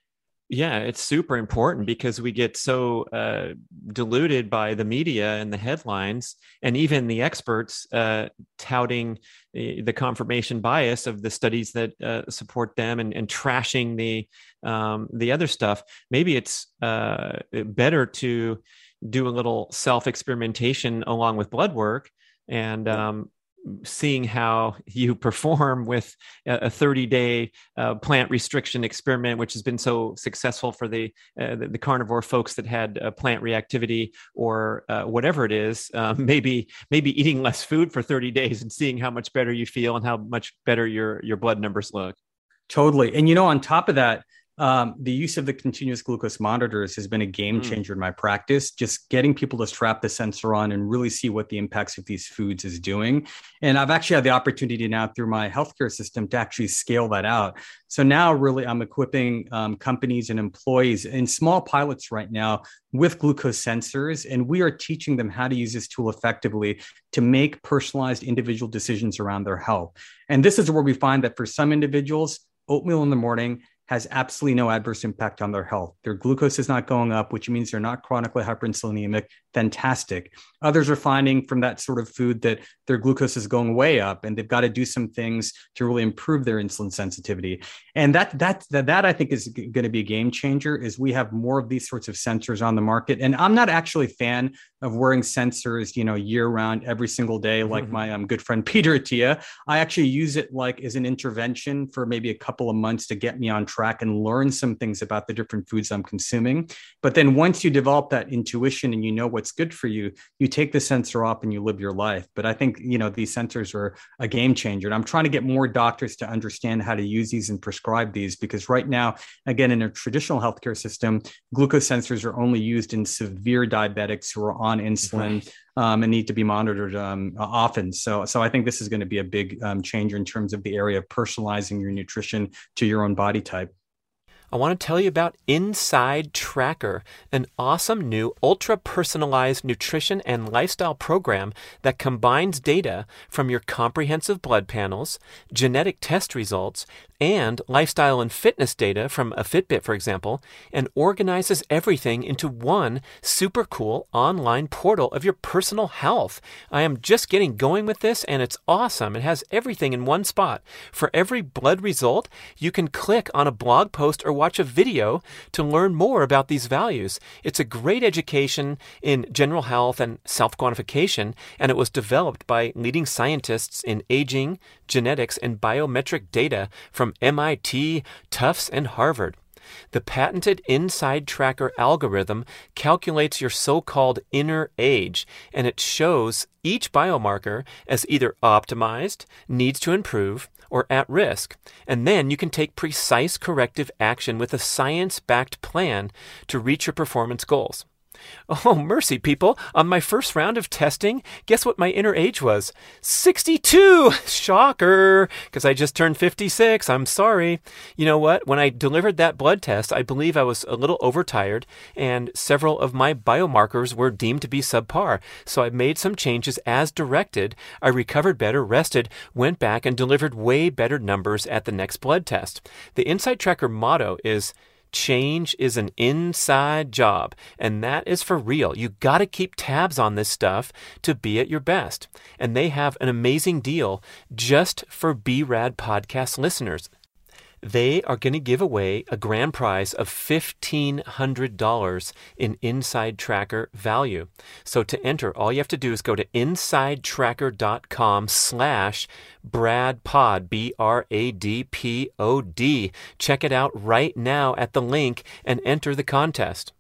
Yeah, it's super important because we get so uh, diluted by the media and the headlines, and even the experts uh, touting the, the confirmation bias of the studies that uh, support them, and, and trashing the um, the other stuff. Maybe it's uh, better to do a little self experimentation along with blood work, and um, seeing how you perform with a thirty day uh, plant restriction experiment, which has been so successful for the uh, the, the carnivore folks that had uh, plant reactivity, or uh, whatever it is. Um, maybe maybe eating less food for thirty days and seeing how much better you feel and how much better your your blood numbers look. Totally. And, you know, on top of that, Um, the use of the continuous glucose monitors has been a game changer mm. in my practice, just getting people to strap the sensor on and really see what the impacts of these foods is doing. And I've actually had the opportunity now through my healthcare system to actually scale that out. So now really I'm equipping um, companies and employees in small pilots right now with glucose sensors. And we are teaching them how to use this tool effectively to make personalized individual decisions around their health. And this is where we find that for some individuals, oatmeal in the morning has absolutely no adverse impact on their health. Their glucose is not going up, which means they're not chronically hyperinsulinemic. Fantastic. Others are finding from that sort of food that their glucose is going way up, and they've got to do some things to really improve their insulin sensitivity. And that that that, that I think is going to be a game changer, is we have more of these sorts of sensors on the market. And I'm not actually a fan of wearing sensors, you know, year round, every single day, like mm-hmm. my um, good friend Peter Attia. I actually use it like as an intervention for maybe a couple of months to get me on track and learn some things about the different foods I'm consuming. But then once you develop that intuition and you know what's good for you, you take the sensor off and you live your life. But I think, you know, these sensors are a game changer. And I'm trying to get more doctors to understand how to use these and prescribe these, because right now, again, in a traditional healthcare system, glucose sensors are only used in severe diabetics who are on insulin right. um, and need to be monitored um, often. So, so I think this is going to be a big um, changer in terms of the area of personalizing your nutrition to your own body type. I want to tell you about Inside Tracker, an awesome new ultra-personalized nutrition and lifestyle program that combines data from your comprehensive blood panels, genetic test results, and lifestyle and fitness data from a Fitbit, for example, and organizes everything into one super cool online portal of your personal health. I am just getting going with this, and it's awesome. It has everything in one spot. For every blood result, you can click on a blog post or watch a video to learn more about these values. It's a great education in general health and self-quantification, and it was developed by leading scientists in aging, genetics, and biometric data from M I T, Tufts, and Harvard. The patented Inside Tracker algorithm calculates your so-called inner age, and it shows each biomarker as either optimized, needs to improve, or at risk. And then you can take precise corrective action with a science-backed plan to reach your performance goals. Oh, mercy, people. On my first round of testing, guess what my inner age was? sixty-two! Shocker! Because I just turned fifty-six. I'm sorry. You know what? When I delivered that blood test, I believe I was a little overtired, and several of my biomarkers were deemed to be subpar. So I made some changes as directed. I recovered better, rested, went back, and delivered way better numbers at the next blood test. The Inside Tracker motto is, change is an inside job, and that is for real. You got to keep tabs on this stuff to be at your best. And they have an amazing deal just for B RAD podcast listeners. They are going to give away a grand prize of fifteen hundred dollars in Inside Tracker value. So to enter, all you have to do is go to insidetracker.com slash BradPod, B R A D P O D. Check it out right now at the link and enter the contest.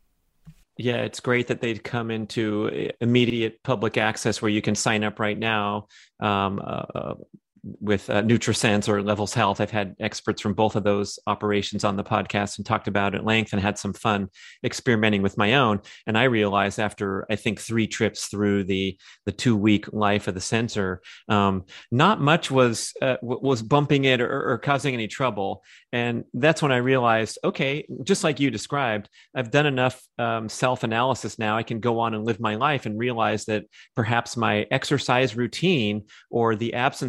Yeah, it's great that they'd come into immediate public access where you can sign up right now. Um, uh, with uh, NutriSense or Levels Health. I've had experts from both of those operations on the podcast and talked about it at length and had some fun experimenting with my own. And I realized after, I think, three trips through the the two-week life of the sensor, um, not much was uh, was bumping it or, or causing any trouble. And that's when I realized, okay, just like you described, I've done enough um, self-analysis now. I can go on and live my life and realize that perhaps my exercise routine or the absence of processed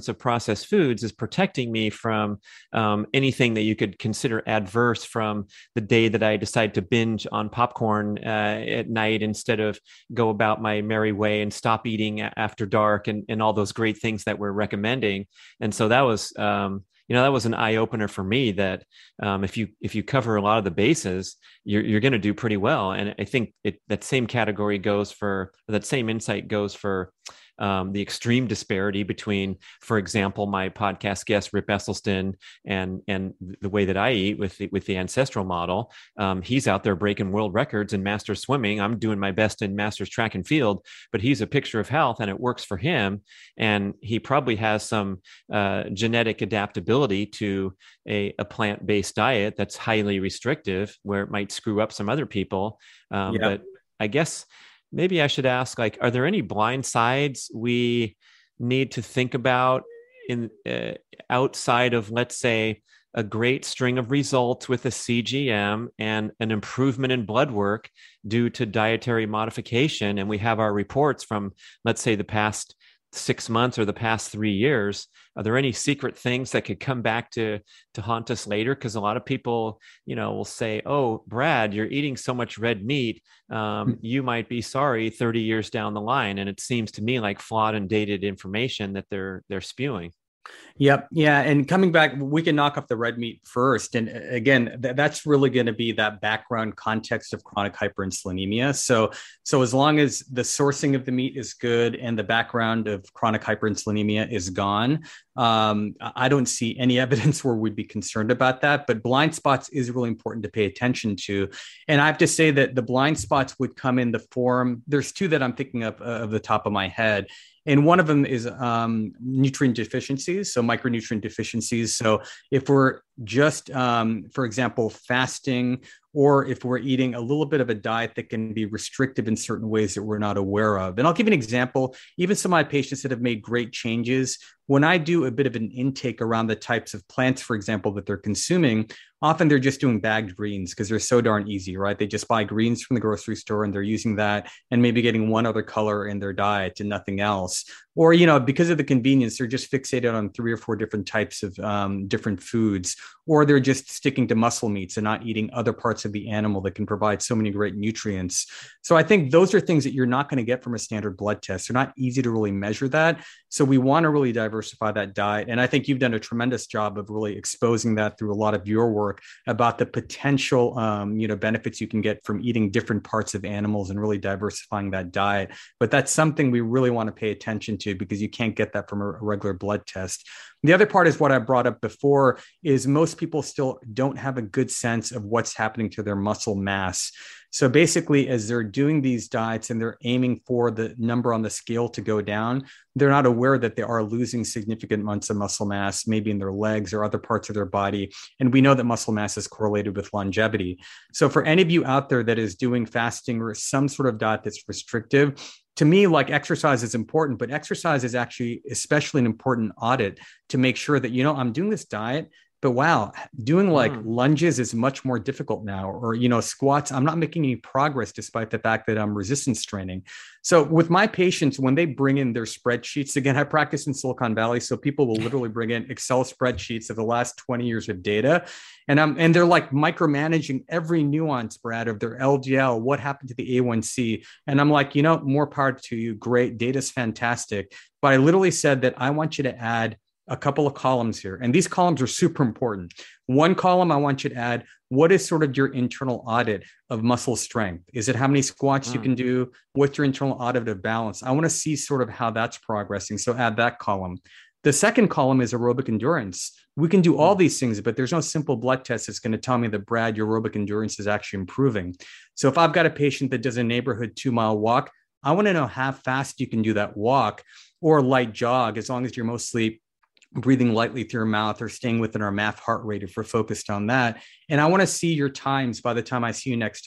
processed foods is protecting me from um, anything that you could consider adverse from the day that I decide to binge on popcorn uh, at night instead of go about my merry way and stop eating after dark and, and all those great things that we're recommending. And so that was, um, you know, that was an eye opener for me that um, if you if you cover a lot of the bases, you're you're going to do pretty well. And I think it, that same category goes for that same insight goes for um, the extreme disparity between, for example, my podcast guest Rip Esselstyn and and the way that I eat with the, with the ancestral model. Um, he's out there breaking world records in Masters swimming. I'm doing my best in Masters track and field, but he's a picture of health and it works for him. And he probably has some uh, genetic adaptability to a, a plant-based diet that's highly restrictive, where it might screw up some other people. Um, yeah. But I guess maybe I should ask, like, are there any blind sides we need to think about in uh, outside of, let's say, a great string of results with a C G M and an improvement in blood work due to dietary modification? And we have our reports from, let's say, the past six months or the past three years. Are there any secret things that could come back to to haunt us later? Because a lot of people, you know, will say, "Oh, Brad, you're eating so much red meat. Um, you might be sorry thirty years down the line." And it seems to me like flawed and dated information that they're they're spewing. Yep. Yeah. And coming back, we can knock off the red meat first. And again, th- that's really going to be that background context of chronic hyperinsulinemia. So, so as long as the sourcing of the meat is good and the background of chronic hyperinsulinemia is gone, um, I don't see any evidence where we'd be concerned about that. But blind spots is really important to pay attention to. And I have to say that the blind spots would come in the form, there's two that I'm thinking of uh, of the top of my head. And one of them is um, nutrient deficiencies, so micronutrient deficiencies. So if we're just, um, for example, fasting, or if we're eating a little bit of a diet that can be restrictive in certain ways that we're not aware of. And I'll give you an example. Even some of my patients that have made great changes, when I do a bit of an intake around the types of plants, for example, that they're consuming, often they're just doing bagged greens because they're so darn easy, right? They just buy greens from the grocery store and they're using that and maybe getting one other color in their diet and nothing else. Or, you know, because of the convenience, they're just fixated on three or four different types of um, different foods, or they're just sticking to muscle meats and not eating other parts of the animal that can provide so many great nutrients. So I think those are things that you're not going to get from a standard blood test. They're not easy to really measure that. So we want to really diversify that diet. And I think you've done a tremendous job of really exposing that through a lot of your work about the potential, um, you know, benefits you can get from eating different parts of animals and really diversifying that diet. But that's something we really want to pay attention to because you can't get that from a regular blood test. The other part is what I brought up before is most people still don't have a good sense of what's happening to their muscle mass. So basically, as they're doing these diets and they're aiming for the number on the scale to go down, they're not aware that they are losing significant amounts of muscle mass, maybe in their legs or other parts of their body. And we know that muscle mass is correlated with longevity. So for any of you out there that is doing fasting or some sort of diet that's restrictive, to me, like exercise is important, but exercise is actually especially an important audit to make sure that, you know, I'm doing this diet, but wow, doing like mm. lunges is much more difficult now, or, you know, squats, I'm not making any progress despite the fact that I'm resistance training. So with my patients, when they bring in their spreadsheets, again, I practice in Silicon Valley. So people will literally bring in Excel spreadsheets of the last twenty years of data. And I'm, and they're like micromanaging every nuance, Brad, of their L D L, what happened to the A one C. And I'm like, you know, more power to you. Great. Data's fantastic. But I literally said that I want you to add a couple of columns here. And these columns are super important. One column, I want you to add, what is sort of your internal audit of muscle strength? Is it how many squats mm. you can do? What's your internal audit of balance? I want to see sort of how that's progressing. So add that column. The second column is aerobic endurance. We can do all these things, but there's no simple blood test that's going to tell me that, Brad, your aerobic endurance is actually improving. So if I've got a patient that does a neighborhood two mile walk, I want to know how fast you can do that walk or light jog, as long as you're mostly breathing lightly through your mouth or staying within our M A F heart rate if we're focused on that. And I want to see your times by the time I see you next time.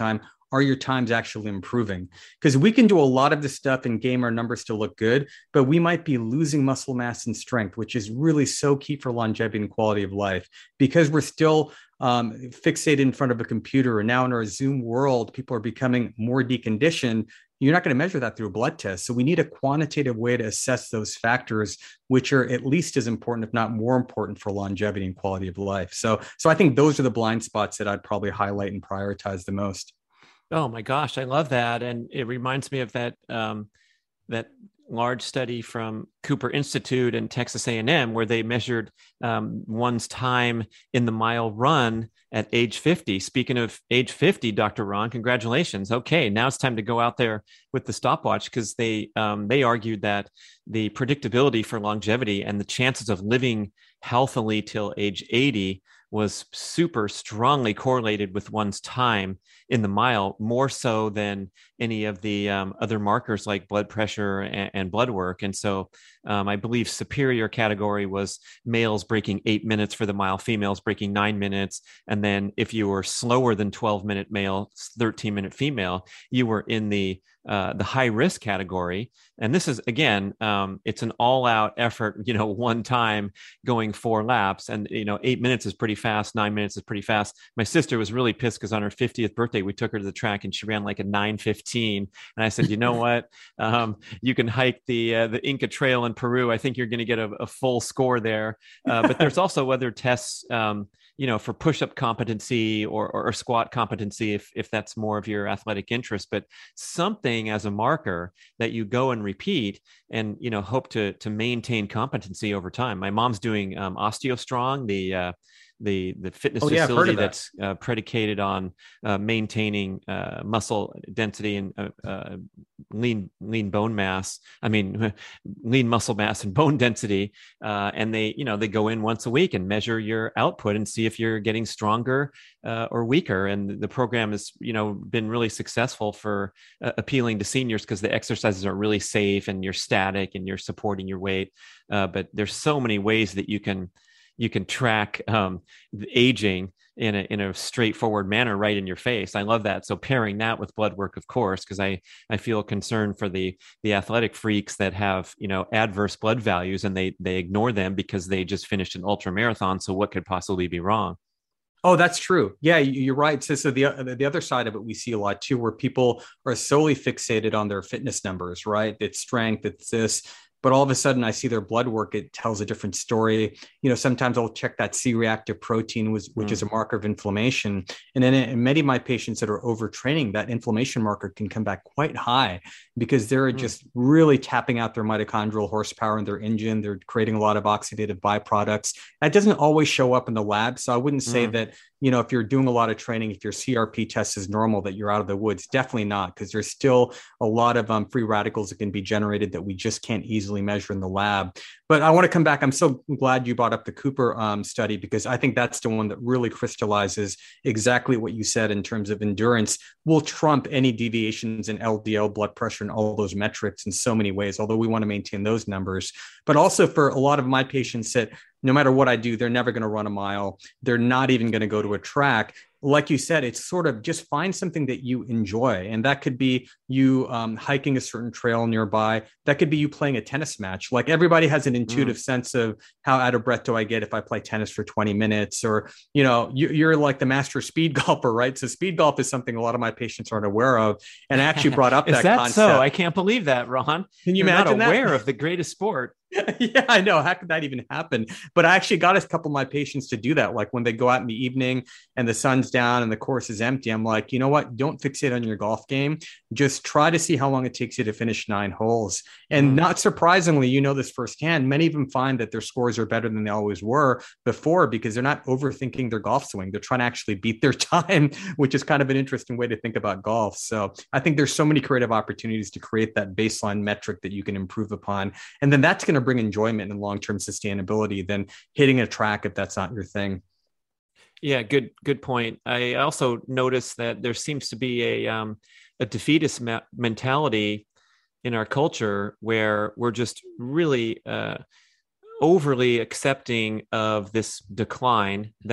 are your times actually improving? Because we can do a lot of this stuff and game our numbers to look good, but we might be losing muscle mass and strength, which is really so key for longevity and quality of life, because we're still um, fixated in front of a computer. And now in our Zoom world, people are becoming more deconditioned. You're not going to measure that through a blood test. So we need a quantitative way to assess those factors, which are at least as important, if not more important, for longevity and quality of life. So, so I think those are the blind spots that I'd probably highlight and prioritize the most. Oh my gosh, I love that. And it reminds me of that um, that large study from Cooper Institute and Texas A and M, where they measured um, one's time in the mile run at age fifty. Speaking of age fifty, Doctor Ron, congratulations. Okay, now it's time to go out there with the stopwatch, because they um, they argued that the predictability for longevity and the chances of living healthily till age eighty was super strongly correlated with one's time in the mile, more so than any of the um, other markers like blood pressure and, and blood work. And so um, I believe superior category was males breaking eight minutes for the mile, females breaking nine minutes. And then if you were slower than twelve minute male, thirteen minute female, you were in the uh, the high risk category. And this is, again, um, it's an all out effort, you know, one time going four laps, and, you know, eight minutes is pretty fast. Nine minutes is pretty fast. My sister was really pissed because on her fiftieth birthday, we took her to the track and she ran like a nine fifteen. And I said, you know what, um, you can hike the, uh, the Inca Trail in Peru. I think you're going to get a, a full score there. Uh, but there's also other tests, um, you know, for push-up competency or, or, or squat competency, if, if that's more of your athletic interest, but something as a marker that you go and repeat and, you know, hope to, to maintain competency over time. My mom's doing um, OsteoStrong, the, uh, the, the fitness oh, yeah, facility that. that's uh, predicated on uh, maintaining uh, muscle density and uh, uh, lean, lean bone mass. I mean, lean muscle mass and bone density. Uh, and they, you know, they go in once a week and measure your output and see if you're getting stronger uh, or weaker. And the program has, you know, been really successful for uh, appealing to seniors, because the exercises are really safe and you're static and you're supporting your weight. Uh, but there's so many ways that you can you can track um, aging in a in a straightforward manner right in your face. I love that. So pairing that with blood work, of course, because I I feel concerned for the the athletic freaks that have, you know, adverse blood values and they they ignore them because they just finished an ultra marathon. So what could possibly be wrong? Oh, that's true. Yeah, you're right. So, so the the other side of it, we see a lot too, where people are solely fixated on their fitness numbers, right? It's strength, it's this. But all of a sudden I see their blood work, it tells a different story. You know, sometimes I'll check that C-reactive protein, which, which mm. is a marker of inflammation. And then in many of my patients that are overtraining, that inflammation marker can come back quite high because they're mm. just really tapping out their mitochondrial horsepower in their engine. They're creating a lot of oxidative byproducts. That doesn't always show up in the lab. So I wouldn't say mm. that, you know, if you're doing a lot of training, if your C R P test is normal, that you're out of the woods. Definitely not, because there's still a lot of um, free radicals that can be generated that we just can't easily measure in the lab. But I want to come back. I'm so glad you brought up the Cooper um, study, because I think that's the one that really crystallizes exactly what you said in terms of endurance will trump any deviations in L D L, blood pressure, and all those metrics in so many ways, although we want to maintain those numbers. But also for a lot of my patients that no matter what I do, they're never going to run a mile. They're not even going to go to a track. Like you said, it's sort of just find something that you enjoy. And that could be you um, hiking a certain trail nearby. That could be you playing a tennis match. Like everybody has an intuitive mm. sense of how out of breath do I get if I play tennis for twenty minutes, or, you know, you, you're like the master speed golfer, right? So speed golf is something a lot of my patients aren't aware of. And I actually brought up is that, that concept. So I can't believe that, Ron. Can you you're imagine not aware that? of the greatest sport. Yeah, I know. How could that even happen? But I actually got a couple of my patients to do that. Like when they go out in the evening and the sun's down and the course is empty, I'm like, you know what? Don't fixate on your golf game. Just try to see how long it takes you to finish nine holes. And mm. not surprisingly, you know this firsthand, many of them find that their scores are better than they always were before because they're not overthinking their golf swing. They're trying to actually beat their time, which is kind of an interesting way to think about golf. So I think there's so many creative opportunities to create that baseline metric that you can improve upon. And then that's going to bring enjoyment and long-term sustainability than hitting a track if that's not your thing. Yeah, good, good point. I also noticed that there seems to be a, um, a defeatist ma- mentality in our culture where we're just really uh, overly accepting of this decline that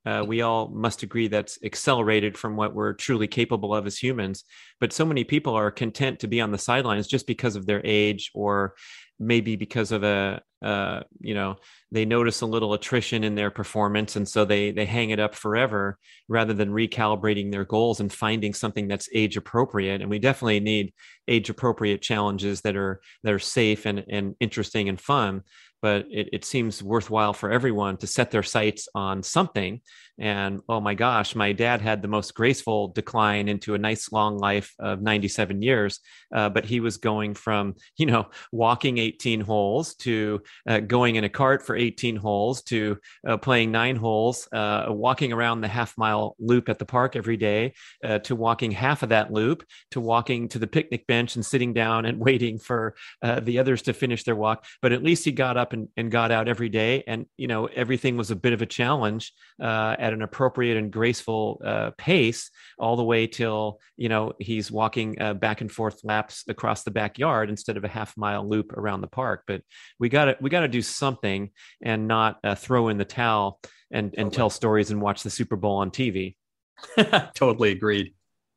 Uh, we all must agree that's accelerated from what we're truly capable of as humans. But so many people are content to be on the sidelines just because of their age, or maybe because of a, uh, you know, they notice a little attrition in their performance, and so they they hang it up forever rather than recalibrating their goals and finding something that's age appropriate. And we definitely need age appropriate challenges that are that are safe and and interesting and fun. But it, it seems worthwhile for everyone to set their sights on something. And oh my gosh, my dad had the most graceful decline into a nice long life of ninety-seven years. Uh, but he was going from, you know, walking eighteen holes to uh, going in a cart for eighteen holes to uh, playing nine holes, uh, walking around the half mile loop at the park every day, uh, to walking half of that loop, to walking to the picnic bench and sitting down and waiting for uh, the others to finish their walk. But at least he got up and, and got out every day. And, you know, everything was a bit of a challenge uh, at an appropriate and graceful uh, pace, all the way till, you know, he's walking uh, back and forth laps across the backyard instead of a half mile loop around the park. But we got to, we got to do something and not uh, throw in the towel and, and totally. Tell stories and watch the Super Bowl on T V. Totally agreed.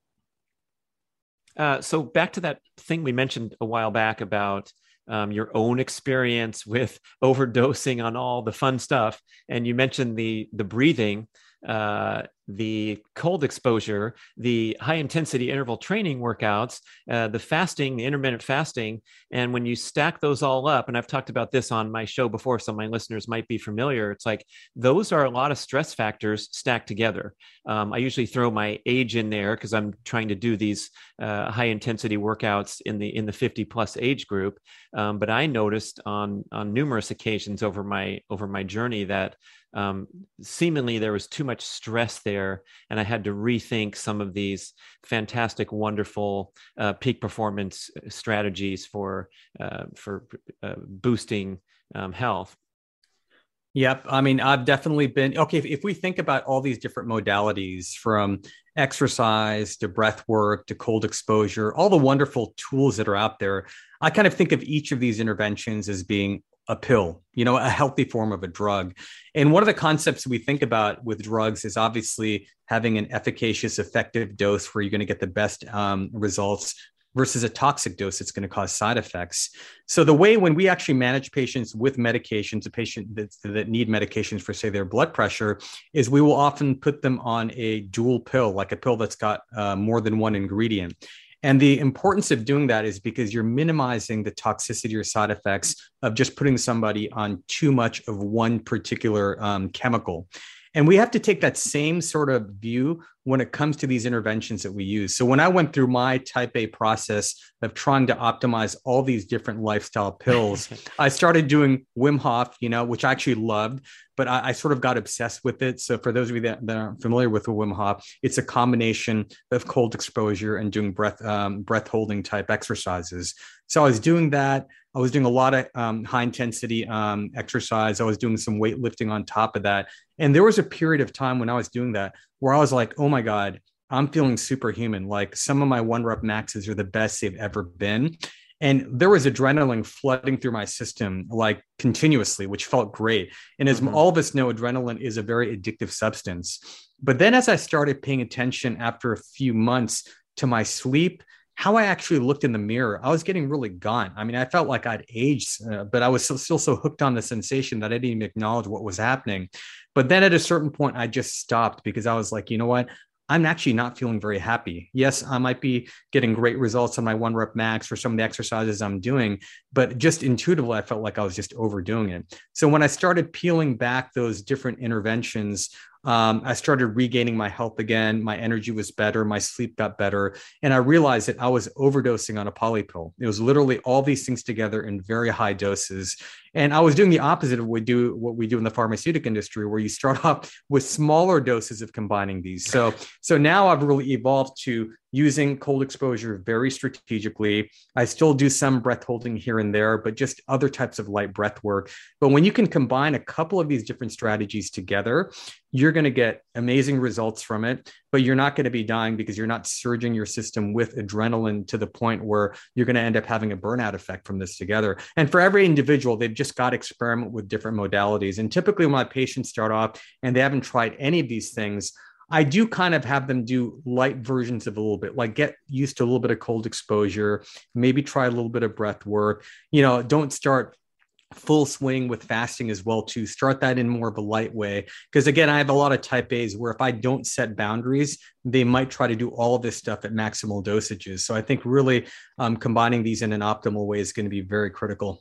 Uh, so back to that thing we mentioned a while back about um, your own experience with overdosing on all the fun stuff. And you mentioned the the breathing, uh, the cold exposure, the high intensity interval training workouts, uh, the fasting, the intermittent fasting. And when you stack those all up, and I've talked about this on my show before, so my listeners might be familiar, it's like those are a lot of stress factors stacked together. Um, I usually throw my age in there because I'm trying to do these uh, high intensity workouts in the in the fifty plus age group. Um, but I noticed on on numerous occasions over my over my journey that um, seemingly there was too much stress there, and I had to rethink some of these fantastic, wonderful uh, peak performance strategies for uh, for uh, boosting um, health. Yep. I mean, I've definitely been, okay, if, if we think about all these different modalities, from exercise to breath work to cold exposure, all the wonderful tools that are out there, I kind of think of each of these interventions as being a pill, you know, a healthy form of a drug. And one of the concepts we think about with drugs is obviously having an efficacious, effective dose where you're going to get the best um, results, versus a toxic dose that's going to cause side effects. So the way when we actually manage patients with medications, a patient that, that need medications for, say, their blood pressure, is we will often put them on a dual pill, like a pill that's got uh, more than one ingredient. And the importance of doing that is because you're minimizing the toxicity or side effects of just putting somebody on too much of one particular um, chemical. And we have to take that same sort of view when it comes to these interventions that we use. So when I went through my type A process of trying to optimize all these different lifestyle pills, I started doing Wim Hof, you know, which I actually loved, but I, I sort of got obsessed with it. So for those of you that, that aren't familiar with the Wim Hof, it's a combination of cold exposure and doing breath, um, breath holding type exercises. So I was doing that. I was doing a lot of um, high intensity um, exercise. I was doing some weightlifting on top of that. And there was a period of time when I was doing that where I was like, oh my God, I'm feeling superhuman. Like some of my one rep maxes are the best they've ever been. And there was adrenaline flooding through my system like continuously, which felt great. And as mm-hmm. all of us know, adrenaline is a very addictive substance. But then as I started paying attention after a few months to my sleep, how I actually looked in the mirror, I was getting really gaunt. I mean, I felt like I'd aged, uh, but I was still, still so hooked on the sensation that I didn't even acknowledge what was happening. But then at a certain point, I just stopped because I was like, you know what? I'm actually not feeling very happy. Yes, I might be getting great results on my one rep max for some of the exercises I'm doing, but just intuitively, I felt like I was just overdoing it. So when I started peeling back those different interventions, Um, I started regaining my health again. My energy was better. My sleep got better. And I realized that I was overdosing on a poly pill. It was literally all these things together in very high doses. And I was doing the opposite of what we do, what we do in the pharmaceutical industry, where you start off with smaller doses of combining these. So, so now I've really evolved to using cold exposure very strategically. I still do some breath holding here and there, but just other types of light breath work. But when you can combine a couple of these different strategies together, you're going to get amazing results from it, but you're not going to be dying because you're not surging your system with adrenaline to the point where you're going to end up having a burnout effect from this together. And for every individual, they've just got to experiment with different modalities. And typically when my patients start off and they haven't tried any of these things, I do kind of have them do light versions of a little bit, like get used to a little bit of cold exposure, maybe try a little bit of breath work. You know, don't start full swing with fasting as well too. Start that in more of a light way. Because again, I have a lot of type A's where if I don't set boundaries, they might try to do all of this stuff at maximal dosages. So I think really um, combining these in an optimal way is going to be very critical.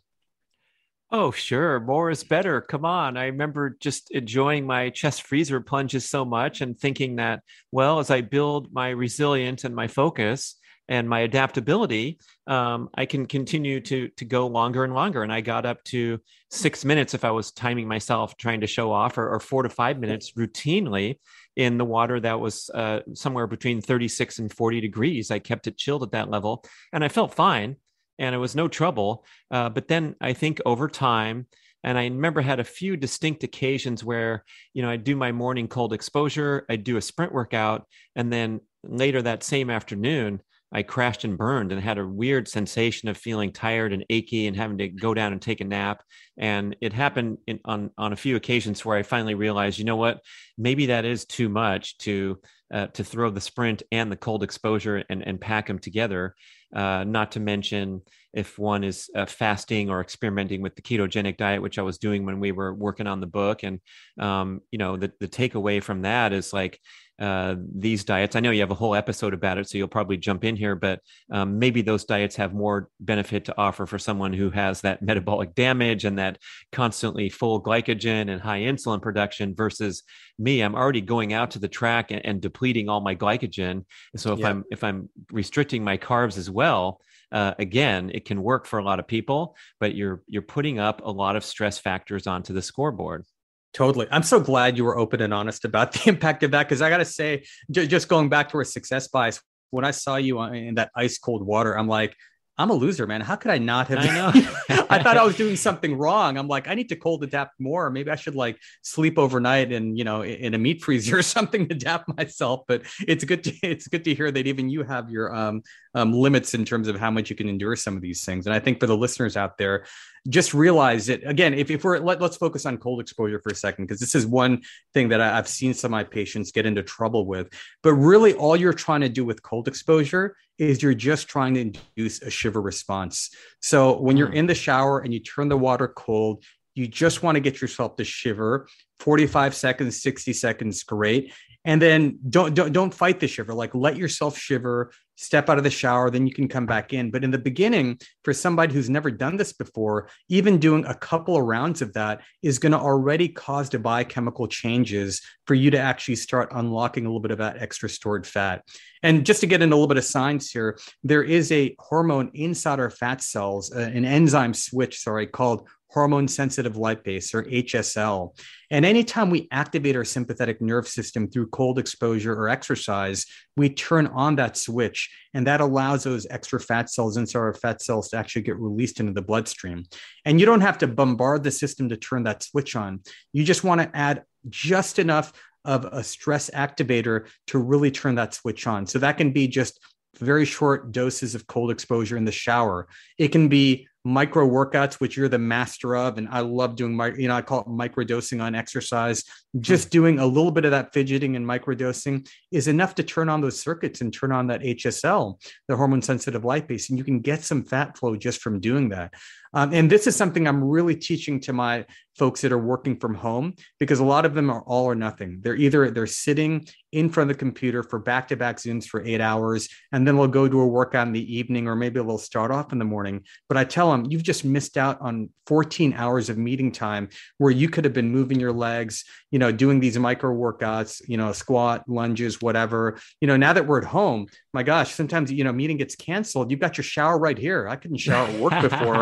Oh, sure. More is better. Come on. I remember just enjoying my chest freezer plunges so much and thinking that, well, as I build my resilience and my focus and my adaptability, um, I can continue to to go longer and longer. And I got up to six minutes if I was timing myself trying to show off, or, or four to five minutes routinely in the water that was uh, somewhere between thirty-six and forty degrees. I kept it chilled at that level and I felt fine and it was no trouble. Uh, but then I think over time, and I remember had a few distinct occasions where, you know, I'd do my morning cold exposure, I'd do a sprint workout, and then later that same afternoon, I crashed and burned and had a weird sensation of feeling tired and achy and having to go down and take a nap. And it happened in, on, on a few occasions where I finally realized, you know what, maybe that is too much to uh, to throw the sprint and the cold exposure and, and pack them together. Uh, not to mention if one is uh, fasting or experimenting with the ketogenic diet, which I was doing when we were working on the book. And, um, you know, the, the takeaway from that is like, uh, these diets, I know you have a whole episode about it, so you'll probably jump in here, but um, maybe those diets have more benefit to offer for someone who has that metabolic damage and that constantly full glycogen and high insulin production versus me. I'm already going out to the track and, and depleting all my glycogen. So if yeah. I'm, if I'm restricting my carbs as well, uh, again, it can work for a lot of people, but you're, you're putting up a lot of stress factors onto the scoreboard. Totally. I'm so glad you were open and honest about the impact of that. Because I got to say, j- just going back to our success bias, when I saw you in that ice cold water, I'm like, I'm a loser, man. How could I not have? I know. I thought I was doing something wrong. I'm like, I need to cold adapt more. Maybe I should like sleep overnight and, you know, in a meat freezer or something to adapt myself. But it's good to it's good to hear that even you have your um, um, limits in terms of how much you can endure some of these things. And I think for the listeners out there, just realize that again, if, if we're let, let's focus on cold exposure for a second, because this is one thing that I, I've seen some of my patients get into trouble with. But really, all you're trying to do with cold exposure is you're just trying to induce a shiver response. So when you're in the shower and you turn the water cold, you just want to get yourself to shiver. forty-five seconds, sixty seconds, great. And then don't, don't, don't fight the shiver. Like let yourself shiver, step out of the shower, then you can come back in. But in the beginning, for somebody who's never done this before, even doing a couple of rounds of that is going to already cause the biochemical changes for you to actually start unlocking a little bit of that extra stored fat. And just to get into a little bit of science here, there is a hormone inside our fat cells, uh, an enzyme switch, sorry, called hormone sensitive lipase, or H S L. And anytime we activate our sympathetic nerve system through cold exposure or exercise, we turn on that switch, and that allows those extra fat cells inside our fat cells to actually get released into the bloodstream. And you don't have to bombard the system to turn that switch on. You just want to add just enough of a stress activator to really turn that switch on. So that can be just very short doses of cold exposure in the shower. It can be micro workouts, which you're the master of. And I love doing my, you know, I call it microdosing on exercise. Just doing a little bit of that fidgeting and microdosing is enough to turn on those circuits and turn on that H S L, the hormone sensitive lipase. And you can get some fat flow just from doing that. Um, and this is something I'm really teaching to my folks that are working from home, because a lot of them are all or nothing. They're either they're sitting in front of the computer for back-to-back Zooms for eight hours, and then they'll go do a workout in the evening, or maybe they'll start off in the morning. But I tell them, you've just missed out on fourteen hours of meeting time where you could have been moving your legs, you know, doing these micro workouts, you know, squat, lunges, whatever. You know, now that we're at home, my gosh, sometimes, you know, meeting gets canceled. You've got your shower right here. I couldn't shower at work before. Like,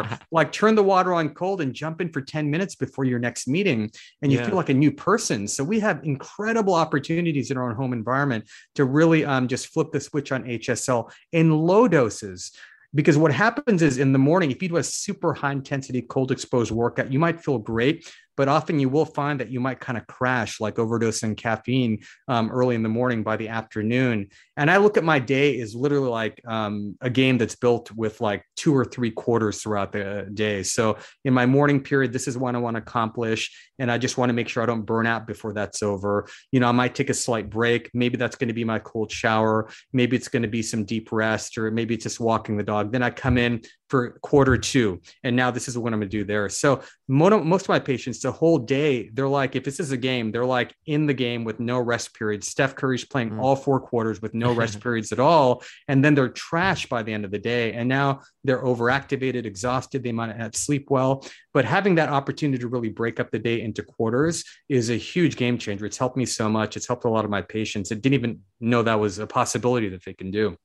like turn the water on cold and jump in for ten minutes before your next meeting, and you Yeah. feel like a new person. So we have incredible opportunities in our own home environment to really um, just flip the switch on H S L in low doses. Because what happens is in the morning, if you do a super high intensity cold exposed workout, you might feel great, but often you will find that you might kind of crash, like overdosing caffeine um, early in the morning by the afternoon. And I look at my day as literally like um, a game that's built with like two or three quarters throughout the day. So in my morning period, this is what I want to accomplish. And I just want to make sure I don't burn out before that's over. You know, I might take a slight break. Maybe that's going to be my cold shower. Maybe it's going to be some deep rest, or maybe it's just walking the dog. Then I come in for quarter two. And now this is what I'm going to do there. So most of my patients, the whole day, they're like, if this is a game, they're like in the game with no rest periods. Steph Curry's playing mm. all four quarters with no rest periods at all. And then they're trashed by the end of the day. And now they're overactivated, exhausted. They might not sleep well. But having that opportunity to really break up the day into quarters is a huge game changer. It's helped me so much. It's helped a lot of my patients. I didn't even know that was a possibility that they can do.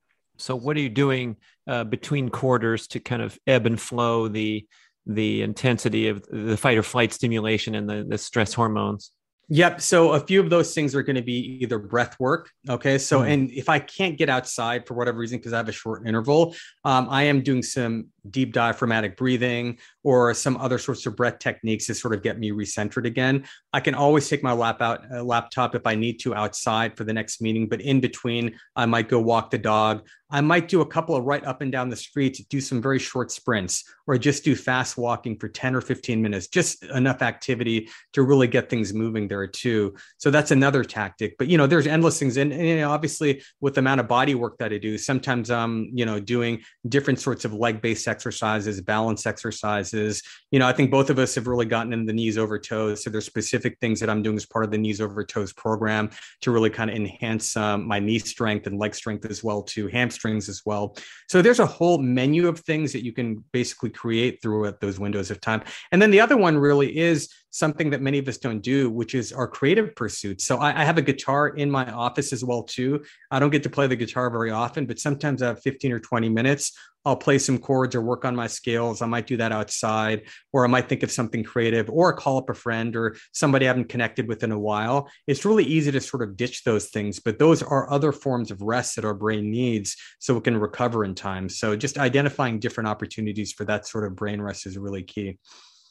So what are you doing uh, between quarters to kind of ebb and flow the the intensity of the fight or flight stimulation and the, the stress hormones? Yep. So a few of those things are going to be either breath work. Okay. So, mm. and if I can't get outside for whatever reason, because I have a short interval, um, I am doing some deep diaphragmatic breathing or some other sorts of breath techniques to sort of get me recentered again. I can always take my lap out, uh, laptop if I need to outside for the next meeting, but in between, I might go walk the dog. I might do a couple of right up and down the street, do some very short sprints, or just do fast walking for ten or fifteen minutes, just enough activity to really get things moving there too. So that's another tactic. But, you know, there's endless things. And, and you know, obviously with the amount of body work that I do, sometimes I'm, you know, doing different sorts of leg-based exercises, balance exercises. You know, I think both of us have really gotten into the knees over toes. So there's specific things that I'm doing as part of the knees over toes program to really kind of enhance um, my knee strength and leg strength as well too, hamstrings as well. So there's a whole menu of things that you can basically create throughout those windows of time. And then the other one really is something that many of us don't do, which is our creative pursuits. So I, I have a guitar in my office as well too. I don't get to play the guitar very often, but sometimes I have fifteen or twenty minutes. I'll play some chords or work on my scales. I might do that outside, or I might think of something creative, or call up a friend or somebody I haven't connected with in a while. It's really easy to sort of ditch those things, but those are other forms of rest that our brain needs so it can recover in time. So just identifying different opportunities for that sort of brain rest is really key.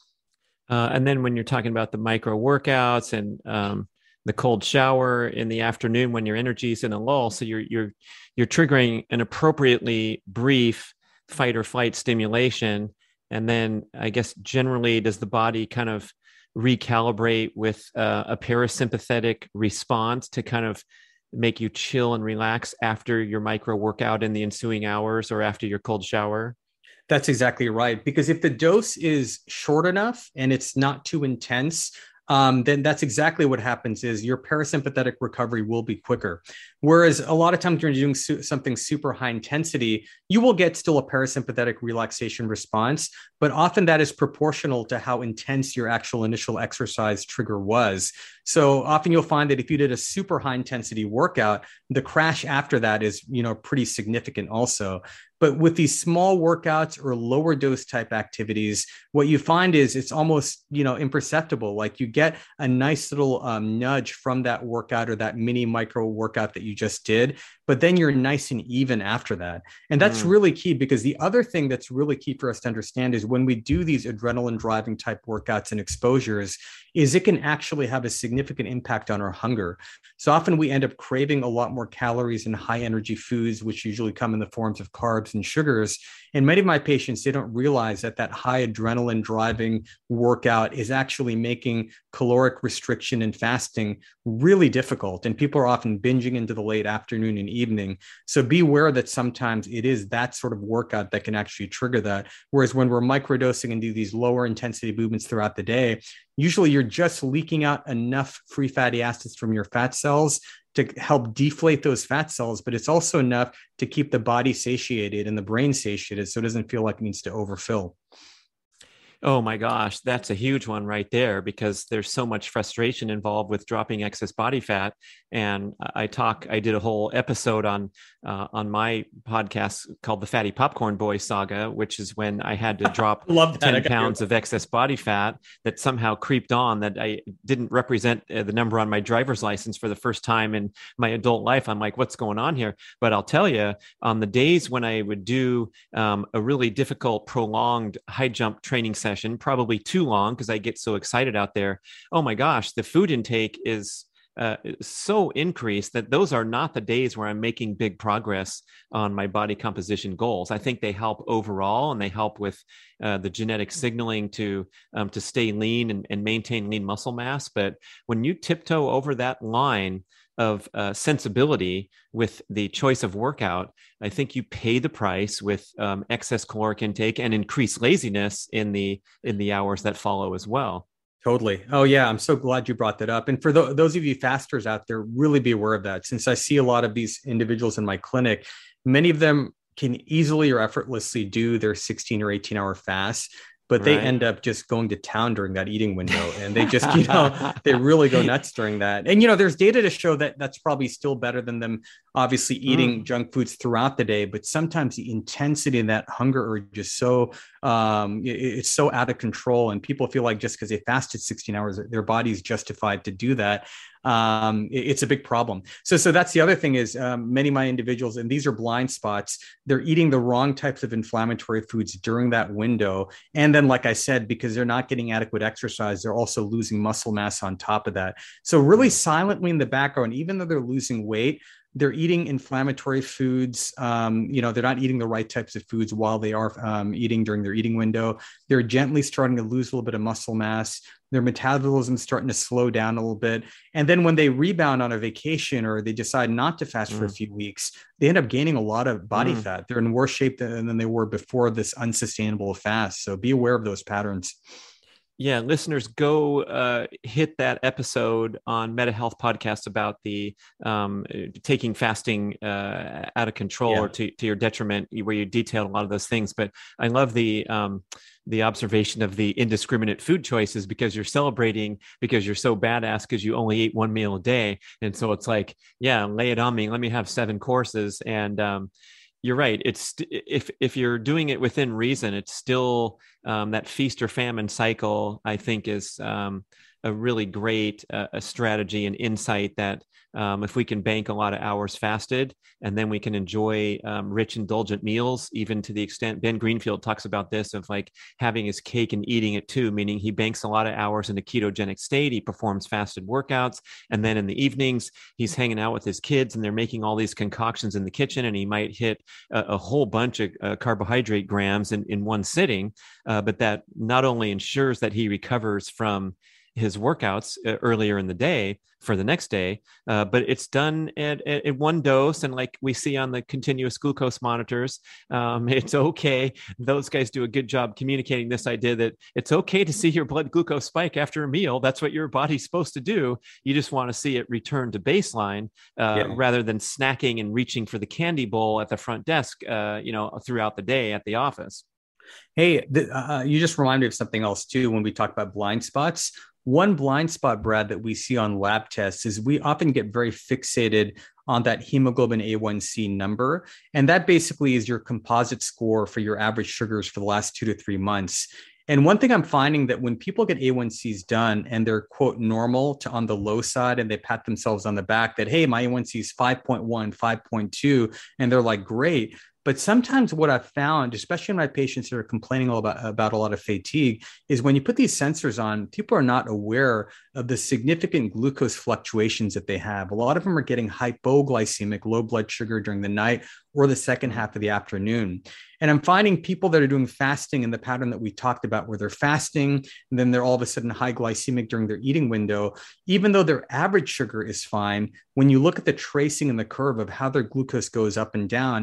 Uh, and then when you're talking about the micro workouts and um, the cold shower in the afternoon when your energy is in a lull, so you're you're you're triggering an appropriately brief fight or flight stimulation, and then I guess generally does the body kind of recalibrate with uh, a parasympathetic response to kind of make you chill and relax after your micro workout in the ensuing hours or after your cold shower? That's exactly right. Because if the dose is short enough and it's not too intense, um, then that's exactly what happens is your parasympathetic recovery will be quicker. Whereas a lot of times when you're doing su- something super high intensity, you will get still a parasympathetic relaxation response, but often that is proportional to how intense your actual initial exercise trigger was. So often you'll find that if you did a super high intensity workout, the crash after that is, you know, pretty significant also. But with these small workouts or lower dose type activities, what you find is it's almost, you know, imperceptible. Like you get a nice little um, nudge from that workout or that mini micro workout that you just did, but then you're nice and even after that. And that's mm. really key, because the other thing that's really key for us to understand is when we do these adrenaline driving type workouts and exposures, is it can actually have a significant impact on our hunger. So often we end up craving a lot more calories and high energy foods, which usually come in the forms of carbs and sugars. And many of my patients, they don't realize that that high adrenaline driving workout is actually making caloric restriction and fasting really difficult. And people are often binging into the late afternoon and evening. So be aware that sometimes it is that sort of workout that can actually trigger that. Whereas when we're microdosing and do these lower intensity movements throughout the day, usually you're just leaking out enough free fatty acids from your fat cells to help deflate those fat cells, but it's also enough to keep the body satiated and the brain satiated so it doesn't feel like it needs to overfill. Oh my gosh, that's a huge one right there because there's so much frustration involved with dropping excess body fat. And I talk, I did a whole episode on uh, on my podcast called the Fatty Popcorn Boy Saga, which is when I had to drop Love that. ten pounds of excess body fat that somehow creeped on that I didn't represent uh, the number on my driver's license for the first time in my adult life. I'm like, what's going on here? But I'll tell you, on the days when I would do um, a really difficult, prolonged high jump training session, probably too long because I get so excited out there. Oh my gosh, the food intake is uh, so increased that those are not the days where I'm making big progress on my body composition goals. I think they help overall, and they help with uh, the genetic signaling to um, to stay lean and, and maintain lean muscle mass. But when you tiptoe over that line of uh, sensibility with the choice of workout, I think you pay the price with um, excess caloric intake and increased laziness in the in the hours that follow as well. Totally. Oh, yeah. I'm so glad you brought that up. And for th- those of you fasters out there, really be aware of that. Since I see a lot of these individuals in my clinic, many of them can easily or effortlessly do their sixteen or eighteen hour fasts, but they right. end up just going to town during that eating window. And they just, you know, they really go nuts during that. And, you know, there's data to show that that's probably still better than them obviously eating mm. junk foods throughout the day. But sometimes the intensity and that hunger urge is so, um, it, it's so out of control. And people feel like just because they fasted sixteen hours, their body's justified to do that. Um, it, it's a big problem. So, so that's the other thing is um, many of my individuals, and these are blind spots, they're eating the wrong types of inflammatory foods during that window. And then, like I said, because they're not getting adequate exercise, they're also losing muscle mass on top of that. So really silently in the background, even though they're losing weight, they're eating inflammatory foods. Um, you know, they're not eating the right types of foods while they are um, eating during their eating window. They're gently starting to lose a little bit of muscle mass. Their metabolism is starting to slow down a little bit. And then when they rebound on a vacation or they decide not to fast mm. for a few weeks, they end up gaining a lot of body mm. fat. They're in worse shape than, than they were before this unsustainable fast. So be aware of those patterns. Yeah, listeners, go uh, hit that episode on Meta Health Podcast about the um, taking fasting uh, out of control yeah. or to, to your detriment, where you detailed a lot of those things. But I love the um, the observation of the indiscriminate food choices because you're celebrating because you're so badass because you only eat one meal a day, and so it's like, yeah, lay it on me. Let me have seven courses and. Um, You're right. It's if if you're doing it within reason, it's still um, that feast or famine cycle. I think is um, a really great uh, a strategy and insight that um, if we can bank a lot of hours fasted, and then we can enjoy um, rich, indulgent meals, even to the extent Ben Greenfield talks about this of like having his cake and eating it too, meaning he banks a lot of hours in a ketogenic state. He performs fasted workouts. And then in the evenings, he's hanging out with his kids and they're making all these concoctions in the kitchen. And he might hit a, a whole bunch of uh, carbohydrate grams in, in one sitting. Uh, but that not only ensures that he recovers from his workouts uh, earlier in the day for the next day, uh, but it's done at, at, at one dose. And like we see on the continuous glucose monitors, um, it's okay. Those guys do a good job communicating this idea that it's okay to see your blood glucose spike after a meal. That's what your body's supposed to do. You just want to see it return to baseline uh, yeah. rather than snacking and reaching for the candy bowl at the front desk, uh, you know, throughout the day at the office. Hey, the, uh, you just reminded me of something else too when we talk about blind spots. One blind spot, Brad, that we see on lab tests is we often get very fixated on that hemoglobin A one C number. And that basically is your composite score for your average sugars for the last two to three months. And one thing I'm finding that when people get A one Cs done and they're quote normal to on the low side and they pat themselves on the back that, hey, my A one C is five point one, five point two, and they're like, great. But sometimes what I've found, especially in my patients that are complaining about, about a lot of fatigue, is when you put these sensors on, people are not aware of the significant glucose fluctuations that they have. A lot of them are getting hypoglycemic, low blood sugar during the night or the second half of the afternoon. And I'm finding people that are doing fasting in the pattern that we talked about, where they're fasting, and then they're all of a sudden high glycemic during their eating window, even though their average sugar is fine. When you look at the tracing in the curve of how their glucose goes up and down,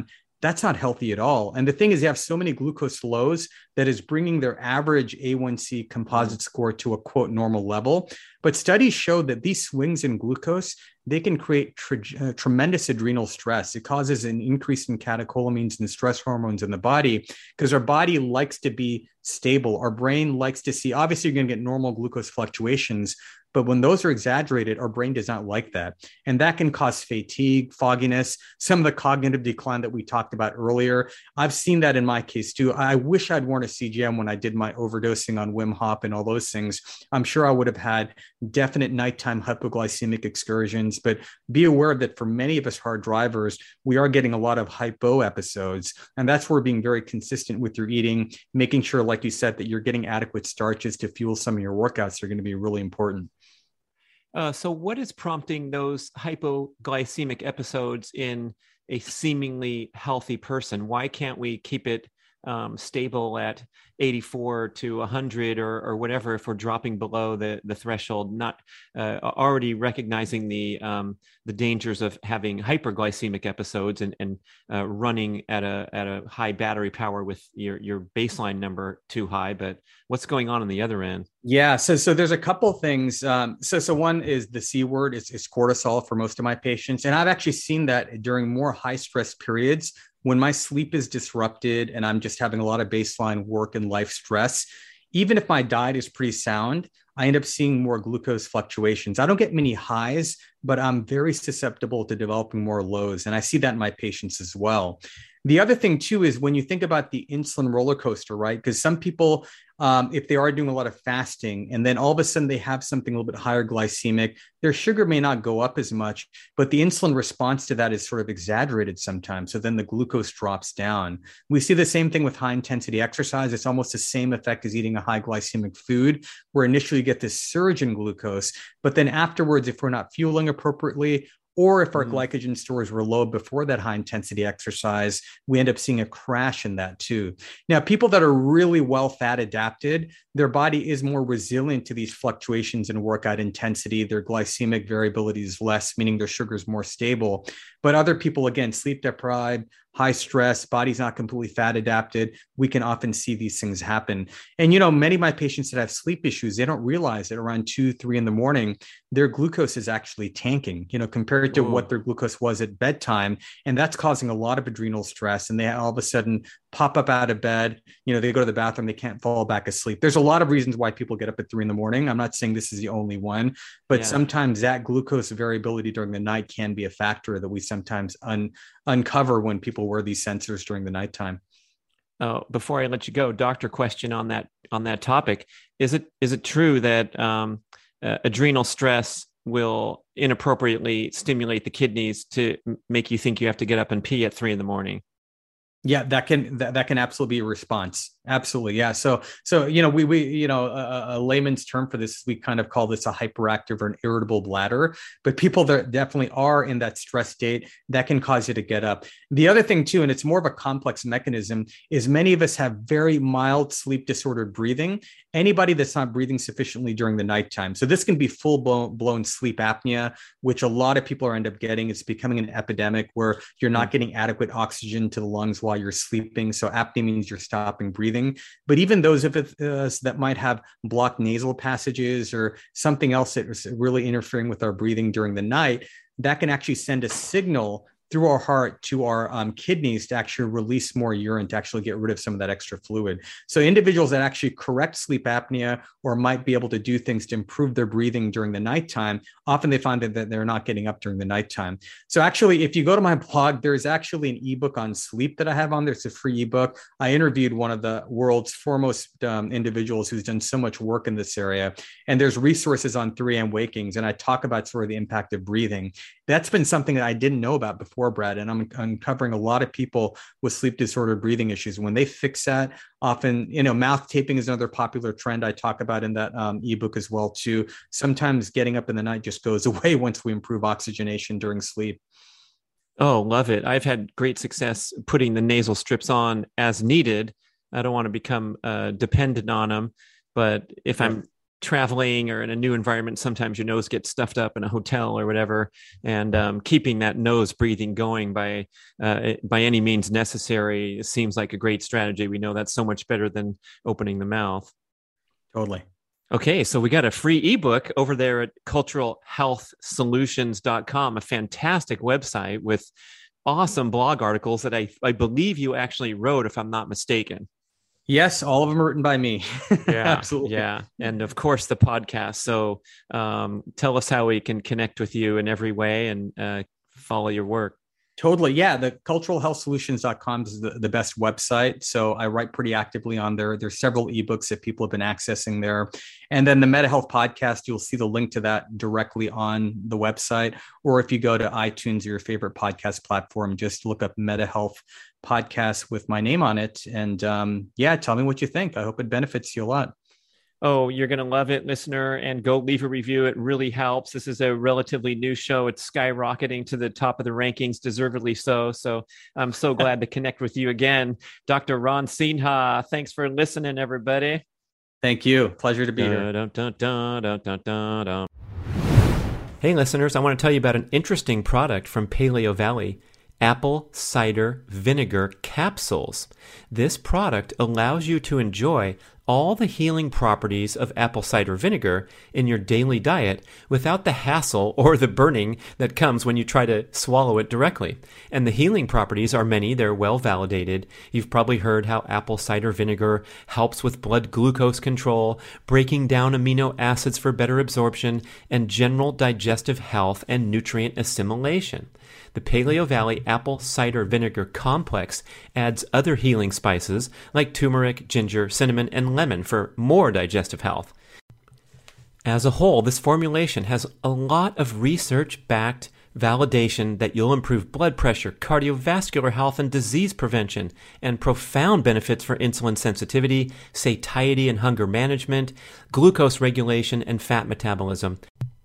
That's not healthy at all. And the thing is, you have so many glucose lows that is bringing their average A one C composite score to a quote normal level. But studies show that these swings in glucose, they can create tre- uh, tremendous adrenal stress. It causes an increase in catecholamines and stress hormones in the body because our body likes to be stable. Our brain likes to see, obviously, you're going to get normal glucose fluctuations, but when those are exaggerated, our brain does not like that. And that can cause fatigue, fogginess, some of the cognitive decline that we talked about earlier. I've seen that in my case too. I wish I'd worn a C G M when I did my overdosing on Wim Hof and all those things. I'm sure I would have had definite nighttime hypoglycemic excursions, but be aware that for many of us hard drivers, we are getting a lot of hypo episodes. And that's where being very consistent with your eating, making sure, like you said, that you're getting adequate starches to fuel some of your workouts are going to be really important. Uh, so what is prompting those hypoglycemic episodes in a seemingly healthy person? Why can't we keep it um, stable at eighty-four to one hundred or, or whatever if we're dropping below the, the threshold, not uh, already recognizing the um, the dangers of having hyperglycemic episodes and, and uh, running at a at a high battery power with your, your baseline number too high, but what's going on on the other end? Yeah, so so there's a couple things. Um, so so one is the C word. It's, it's cortisol for most of my patients, and I've actually seen that during more high stress periods when my sleep is disrupted and I'm just having a lot of baseline work and life stress. Even if my diet is pretty sound, I end up seeing more glucose fluctuations. I don't get many highs, but I'm very susceptible to developing more lows, and I see that in my patients as well. The other thing too is when you think about the insulin roller coaster, right? Because some people, um, if they are doing a lot of fasting and then all of a sudden they have something a little bit higher glycemic, their sugar may not go up as much, but the insulin response to that is sort of exaggerated sometimes. So then the glucose drops down. We see the same thing with high intensity exercise. It's almost the same effect as eating a high glycemic food, where initially you get this surge in glucose, but then afterwards, if we're not fueling appropriately, or if our mm. glycogen stores were low before that high intensity exercise, we end up seeing a crash in that too. Now, people that are really well fat adapted, their body is more resilient to these fluctuations in workout intensity. Their glycemic variability is less, meaning their sugar is more stable. But other people, again, sleep deprived, high stress, body's not completely fat adapted, we can often see these things happen. And, you know, many of my patients that have sleep issues, they don't realize that around two, three in the morning, their glucose is actually tanking, you know, compared to Ooh. what their glucose was at bedtime. And that's causing a lot of adrenal stress. And they all of a sudden pop up out of bed, you know, they go to the bathroom, they can't fall back asleep. There's a lot of reasons why people get up at three in the morning. I'm not saying this is the only one, but yeah. sometimes that glucose variability during the night can be a factor that we sometimes un- uncover when people wear these sensors during the nighttime. Oh, before I let you go, doctor question on that on that topic: Is it is it true that um, uh, adrenal stress will inappropriately stimulate the kidneys to make you think you have to get up and pee at three in the morning? Yeah, that can that, that can absolutely be a response. Absolutely. Yeah. So, so, you know, we, we, you know, a, a layman's term for this, we kind of call this a hyperactive or an irritable bladder, but people that definitely are in that stress state, that can cause you to get up. The other thing too, and it's more of a complex mechanism, is many of us have very mild sleep disordered breathing. Anybody that's not breathing sufficiently during the nighttime. So this can be full blown, blown sleep apnea, which a lot of people are end up getting. It's becoming an epidemic where you're not getting adequate oxygen to the lungs while you're sleeping. So apnea means you're stopping breathing. But even those of us that might have blocked nasal passages or something else that is really interfering with our breathing during the night, that can actually send a signal through our heart to our um, kidneys to actually release more urine to actually get rid of some of that extra fluid. So individuals that actually correct sleep apnea or might be able to do things to improve their breathing during the nighttime, often they find that they're not getting up during the nighttime. So actually, if you go to my blog, there's actually an ebook on sleep that I have on there. It's a free ebook. I interviewed one of the world's foremost um, individuals who's done so much work in this area. And there's resources on three A M Wakings. And I talk about sort of the impact of breathing. That's been something that I didn't know about before, Brad. And I'm uncovering a lot of people with sleep disorder breathing issues. When they fix that, often, you know, mouth taping is another popular trend I talk about in that um, ebook as well, too. Sometimes getting up in the night just goes away once we improve oxygenation during sleep. Oh, love it. I've had great success putting the nasal strips on as needed. I don't want to become uh, dependent on them, but if I'm traveling or in a new environment, sometimes your nose gets stuffed up in a hotel or whatever, and um, keeping that nose breathing going by uh, by any means necessary seems like a great strategy. We know that's so much better than opening the mouth. Totally. Okay, so we got a free ebook over there at cultural health solutions dot com, a fantastic website with awesome blog articles that I, I believe you actually wrote, if I'm not mistaken. Yes, all of them are written by me. Yeah, absolutely. Yeah. And of course, the podcast. So um, tell us how we can connect with you in every way and uh, follow your work. Totally. Yeah. The cultural health solutions dot com is the, the best website. So I write pretty actively on there. There's several ebooks that people have been accessing there. And then the MetaHealth podcast, you'll see the link to that directly on the website. Or if you go to iTunes or your favorite podcast platform, just look up MetaHealth podcast with my name on it. And um, yeah, tell me what you think. I hope it benefits you a lot. Oh, you're going to love it, listener, and go leave a review. It really helps. This is a relatively new show. It's skyrocketing to the top of the rankings, deservedly so. So I'm so glad to connect with you again. Doctor Ron Sinha, thanks for listening, everybody. Thank you. Pleasure to be dun, here. Dun, dun, dun, dun, dun, dun, dun. Hey, listeners, I want to tell you about an interesting product from Paleo Valley. Apple cider vinegar capsules. This product allows you to enjoy all the healing properties of apple cider vinegar in your daily diet without the hassle or the burning that comes when you try to swallow it directly. And the healing properties are many. They're well validated. You've probably heard how apple cider vinegar helps with blood glucose control, breaking down amino acids for better absorption, and general digestive health and nutrient assimilation. The Paleo Valley Apple Cider Vinegar Complex adds other healing spices like turmeric, ginger, cinnamon, and lemon for more digestive health. As a whole, this formulation has a lot of research-backed validation that you'll improve blood pressure, cardiovascular health, and disease prevention, and profound benefits for insulin sensitivity, satiety and hunger management, glucose regulation, and fat metabolism.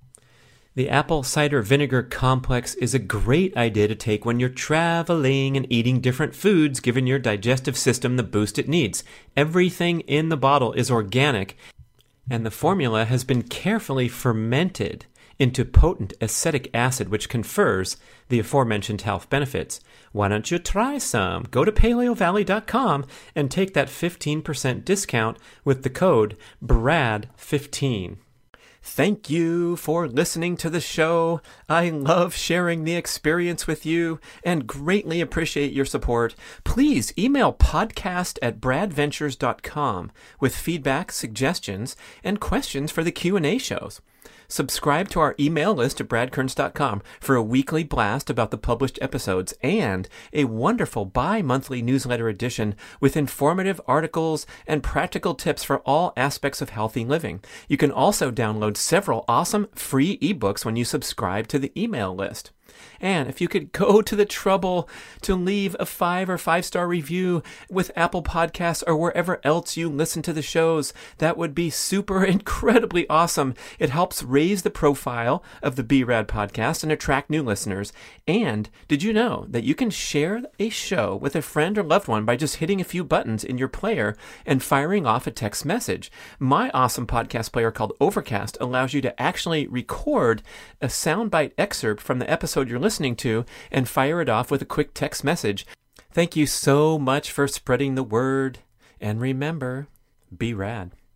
The apple cider vinegar complex is a great idea to take when you're traveling and eating different foods, giving your digestive system the boost it needs. Everything in the bottle is organic, and the formula has been carefully fermented into potent acetic acid, which confers the aforementioned health benefits. Why don't you try some? Go to paleo valley dot com and take that fifteen percent discount with the code B R A D fifteen. Thank you for listening to the show. I love sharing the experience with you and greatly appreciate your support. Please email podcast at brad ventures dot com with feedback, suggestions, and questions for the Q and A shows. Subscribe to our email list at brad kearns dot com for a weekly blast about the published episodes and a wonderful bi-monthly newsletter edition with informative articles and practical tips for all aspects of healthy living. You can also download several awesome free ebooks when you subscribe to the email list. And if you could go to the trouble to leave a five or five-star review with Apple Podcasts or wherever else you listen to the shows, that would be super incredibly awesome. It helps raise the profile of the B RAD podcast and attract new listeners. And did you know that you can share a show with a friend or loved one by just hitting a few buttons in your player and firing off a text message? My awesome podcast player called Overcast allows you to actually record a soundbite excerpt from the episode you're listening to and fire it off with a quick text message. Thank you so much for spreading the word. And remember, be rad.